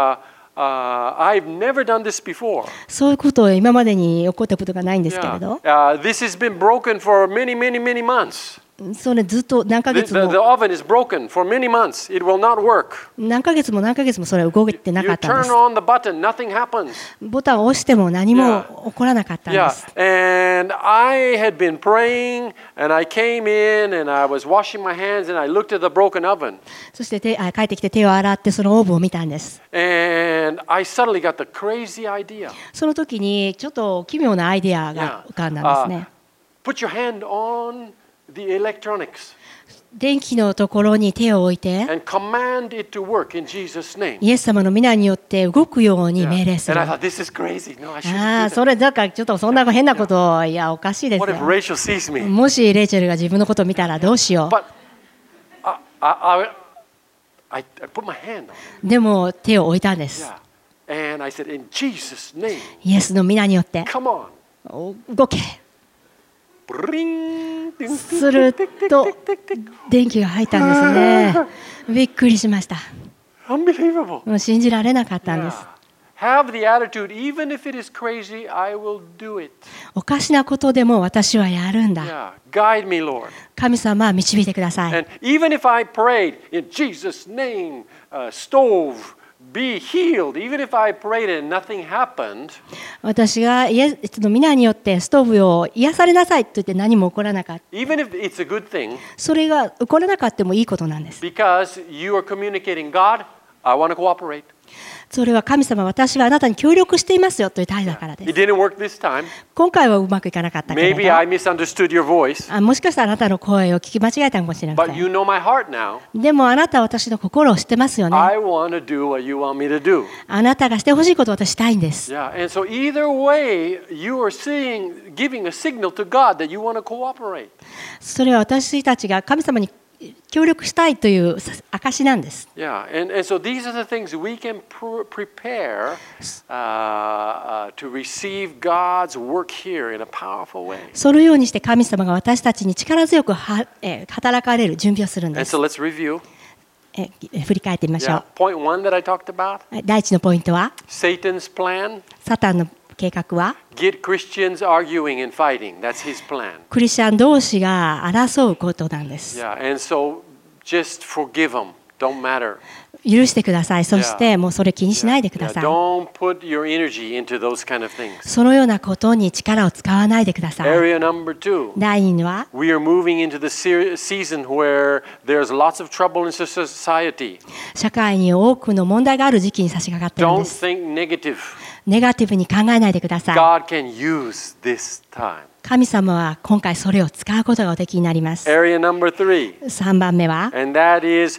I've never done this before. そういうことを今までに起こったことがないんですけれ Yeah. ど、 This has been broken for many, many, many months. それずっと何ヶ The, 月 the も oven is broken for many months. It will not work. 何ヶ月もそれ動いてな You かったん turn です on the button, nothing happens. ボタンを押しても何も起こらなかったんで Yeah, す。 and I had been praying, and I came in, and I was washing my hands, and I looked at the broken oven, そして帰ってきて手を洗ってそのオーブンを見たんです。 and I suddenly got the crazy idea. その時にちょっと奇妙なアイデアが浮かんだんですね。 Put your hand on the electronics 電気のところに手を置いて、 and command it to work in Jesus' name. イエス様の皆によって動くように命令す And る。 I thought, this is crazy. No, I ああ、 shouldn't do そ that. れだからちょっとそんな変なことを、いやおかしいです What if よ。 Rachel sees me? もしレイチェルが自分のことを見たらどうしよ But I put my hand on it. う。でも手を置いたんです。 Yeah. And I said, in Jesus' name, イエスの皆によって、 come on. 動け。 Bring. すると電気が入ったんですね。びっくりしました。 Unbelievable. もう信じられなかったんです。 Have the attitude, even if it is crazy, I will do it. おかしなことでも私はやるんだ。 Yeah. Guide me, Lord. 神様は導いてください。 And even if I prayed in Jesus' name, stove, be healed. Even if I prayed and nothing happened, 私がイエスの皆によってストーブを癒されなさいと言って何も起こらなかった。 even if it's a good thing, それが起こらなかったもいいことなんです。 because you are communicating, God, I want to cooperate. それは神様、私はあなたに協力していますよという態度だからで It す。 didn't work this time. 今回はうまくいかなかったけれ Maybe I ど、 misunderstood your voice. もしかしたらあなたの声を聞き間違えたかもしれませ But ん。 you know my heart now. でもあなたは私の心を知ってますよね。 I want to do what you want me to do. あなたがしてほしいことを私したいんです。 Yeah, and so either way, you are giving a signal to God that you want to cooperate. それは私たちが神様に協力したいという証なんです。 Yeah, and so these are the things we can prepare to receive God's work here in a powerful way. そのようにして神様が私たちに力強く働かれる準備をするんで And す。 so let's review. 振り返ってみましょ Yeah, う。 point one that I talked about, 第一のポイントは、 Satan's plan, サタンの計画は get Christians arguing and fighting. That's his plan. クリスチャン同士が争うことなんです。 Yeah, and so just forgive them. Don't matter. 許してください。そしてもうそれ気にしないでくだ Yeah, さい。 don't put your energy into those kind of things. そのようなことに力を使わないでください。 Area number two. 第2には、 We are moving into the season where there's lots of trouble in society. 社会に多くの問題がある時期に差し掛かっているん Don't です。 think negative. ネガティブに考えないでください。 God can use this time. 神様は今回それを使うことがおできになります。 Area number three. 3番目は、 And that is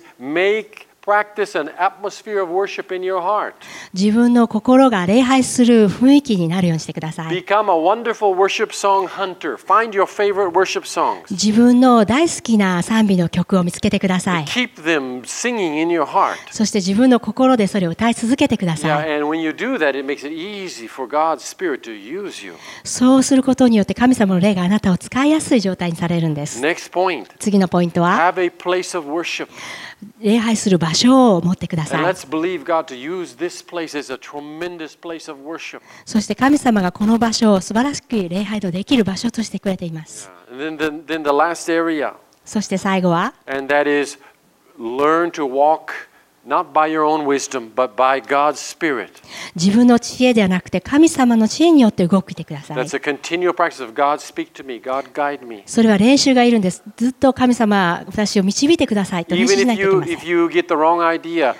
practice an atmosphere of worship in your heart. 自分の心が礼拝する雰囲気になるようにしてください。 Become a wonderful worship song hunter. Find your favorite worship songs. 自分の大好きな賛美の曲を見つけてください。 Keep them singing in your heart. そして自分の心でそれを歌い続けてくだ Yeah, さい。 and when you do that, it makes it easy for God's Spirit to use you. そうすることによって神様の霊があなたを使いやすい状態にされるんです。 Next point. 次のポイントは、 Have a place of worship. 礼拝する場所を持ってくだ And さい。 let's believe God to use this place as a tremendous place of worship. そして神様がこの場所を素晴らしく礼拝のできる場所としてくれています。 And then the last area, そして最後は、 and that is learn to walk not by your own wisdom, but by God's Spirit. 自分の知恵ではなくて神様の知恵によって動いてください。 That's a continual practice of God speak to me, God guide me. それは練習がいるんです。ずっと神様、私を導いてくださいと練習 Even しないといけません。 if you get the wrong idea,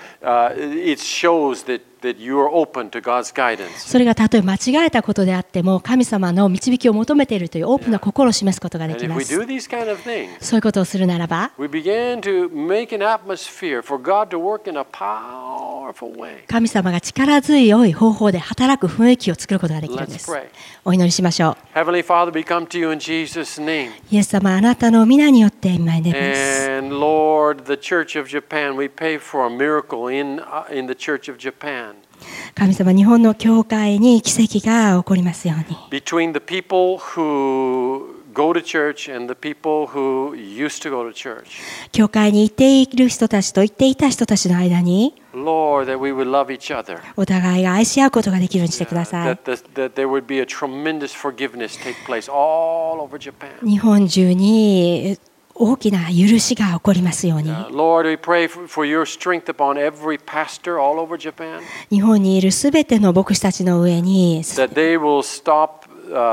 it shows that you are open to God's guidance. それがたとえ間違えたことであっても神様の導きを求めているというオープンな心を示すことがで And き if ま we す。 do these kind of things, そういうことをするならば、 we begin to make an atmosphere for God to work in a powerful way. 神様が力強い方法で働く雰囲気を作ることができるんで Let's す。 pray. お祈りしましょ Heavenly Father, we come to you in Jesus' name. う。イエス様、あなたの皆によって今に出ます。 And Lord, the Church of Japan, we pray for a miracle in the Church of Japan. 神様、日本の教会に奇跡が起こりますように。 Between the people who go to church and the people who used to go to church. 教会に行っている人たちと行っていた人たちの間に、 Lord, that we would love each other. お互いが愛し合うことができるようにしてください。 That there would be a tremendous forgiveness take place all over Japan. 日本中に大きな許しが起こりますように。 Lord, we pray for your strength upon every pastor all over Japan. 日本にいるすべての牧師たちの上に、 That they will stop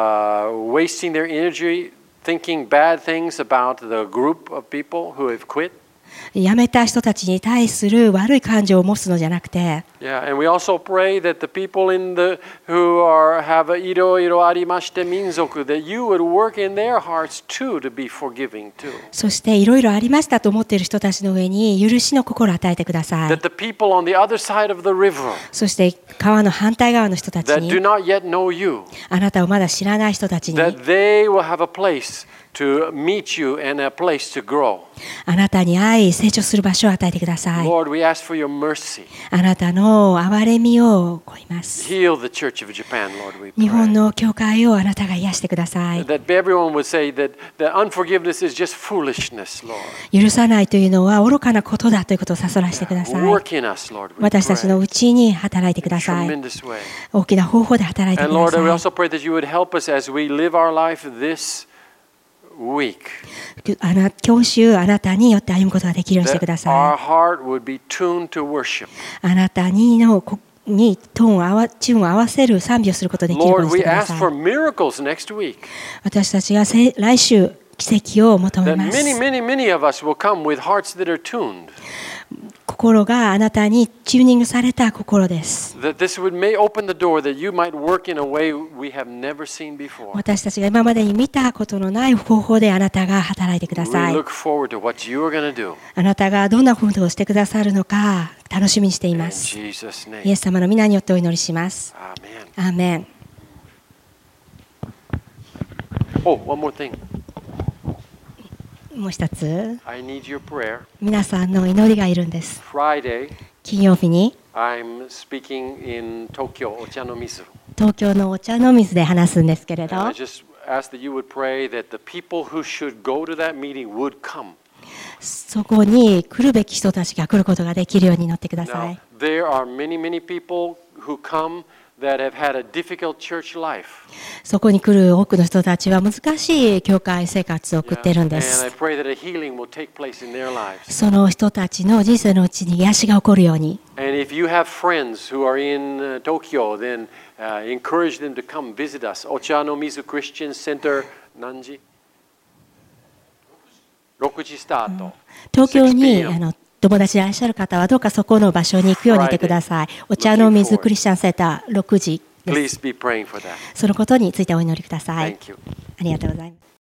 wasting their energy thinking bad things about the group of people who have quit. 辞めた人たちに対する悪い感情を持つのじゃなくて、 Yeah, and we also pray that the people who have a iro arimashite minzoku, that you would work in their hearts too to be forgiving too. そしていろいろありましたと思っている人たちの上に許しの心を与えてください。 That the people on the other side of the river そして川の反対側の人たち that do に、 not yet know you, あなたをまだ知らない人たちに、 that they will have a place to meet you and a place to grow. あなたに会い成長する場所を与えてください。 Lord, we ask for your mercy. あなたの憐れみを乞います。 Heal the Church of Japan, Lord, we 日本 pray. の教会をあなたが癒してください。 That everyone would say that unforgiveness is just foolishness, Lord. 許さないというのは愚かなことだということを悟らせてください。 Work in us, Lord, we 私たちの pray. うちに働いてください。 Tremendous way. 大きな方法で働いて And くだ Lord, we さ also pray that you would help us as we live our life this week. い。教習あなたによって歩むことができるようにしてくだ That さ our い。 heart would be tuned to worship. あなたにトーンをチューンを合わせる賛美をすることができるよう Lord, にして we くだ ask さ for い。 miracles next week. 私たちが来週奇跡を求め That ます。 many of us will come with hearts that are tuned. 心があなたにチューニングされた心です。 That this may open the door that you might work in a way we have never seen before. 私たちが今までに見たことのない方法であなたが働いてくださ We い。 look forward to what you are going to do. あなたがどんなことをしてくださるのか楽しみにしてい In ます。 Jesus' イ name. エス様の皆によってお祈りします。 Amen. アーメン。 Oh, one more thing. もう一つ、 I need your prayer. 皆さんの祈りがいるんです。 Friday, 金曜日に I'm speaking in Tokyo, Ochanomizu. 東京のお茶の水で話すんですけれ And ど、 I just ask that you would pray that the people who should go to that meeting would come. そこに来るべき人たちが来ることができるようになってくださ Now, い。 there are many, many people who come that have had a difficult church life. そこに来る多くの人たちは難しい教会生活を送っているんで And す I。pray that a healing will take place in their lives. その人たちの人生のうちに癒しが起こるように。 And if you have friends who are in Tokyo, then encourage them to come visit us. Ochanomizu Christian Center, Nanji? 6時スタート。 東京に 6 p.m. 友達でいらっしゃる方はどうかそこの場所に行くようにしてください。お茶の水クリスチャンセンター6時です。 Please be praying for that. そのことについてお祈りください。 Thank you. ありがとうございます。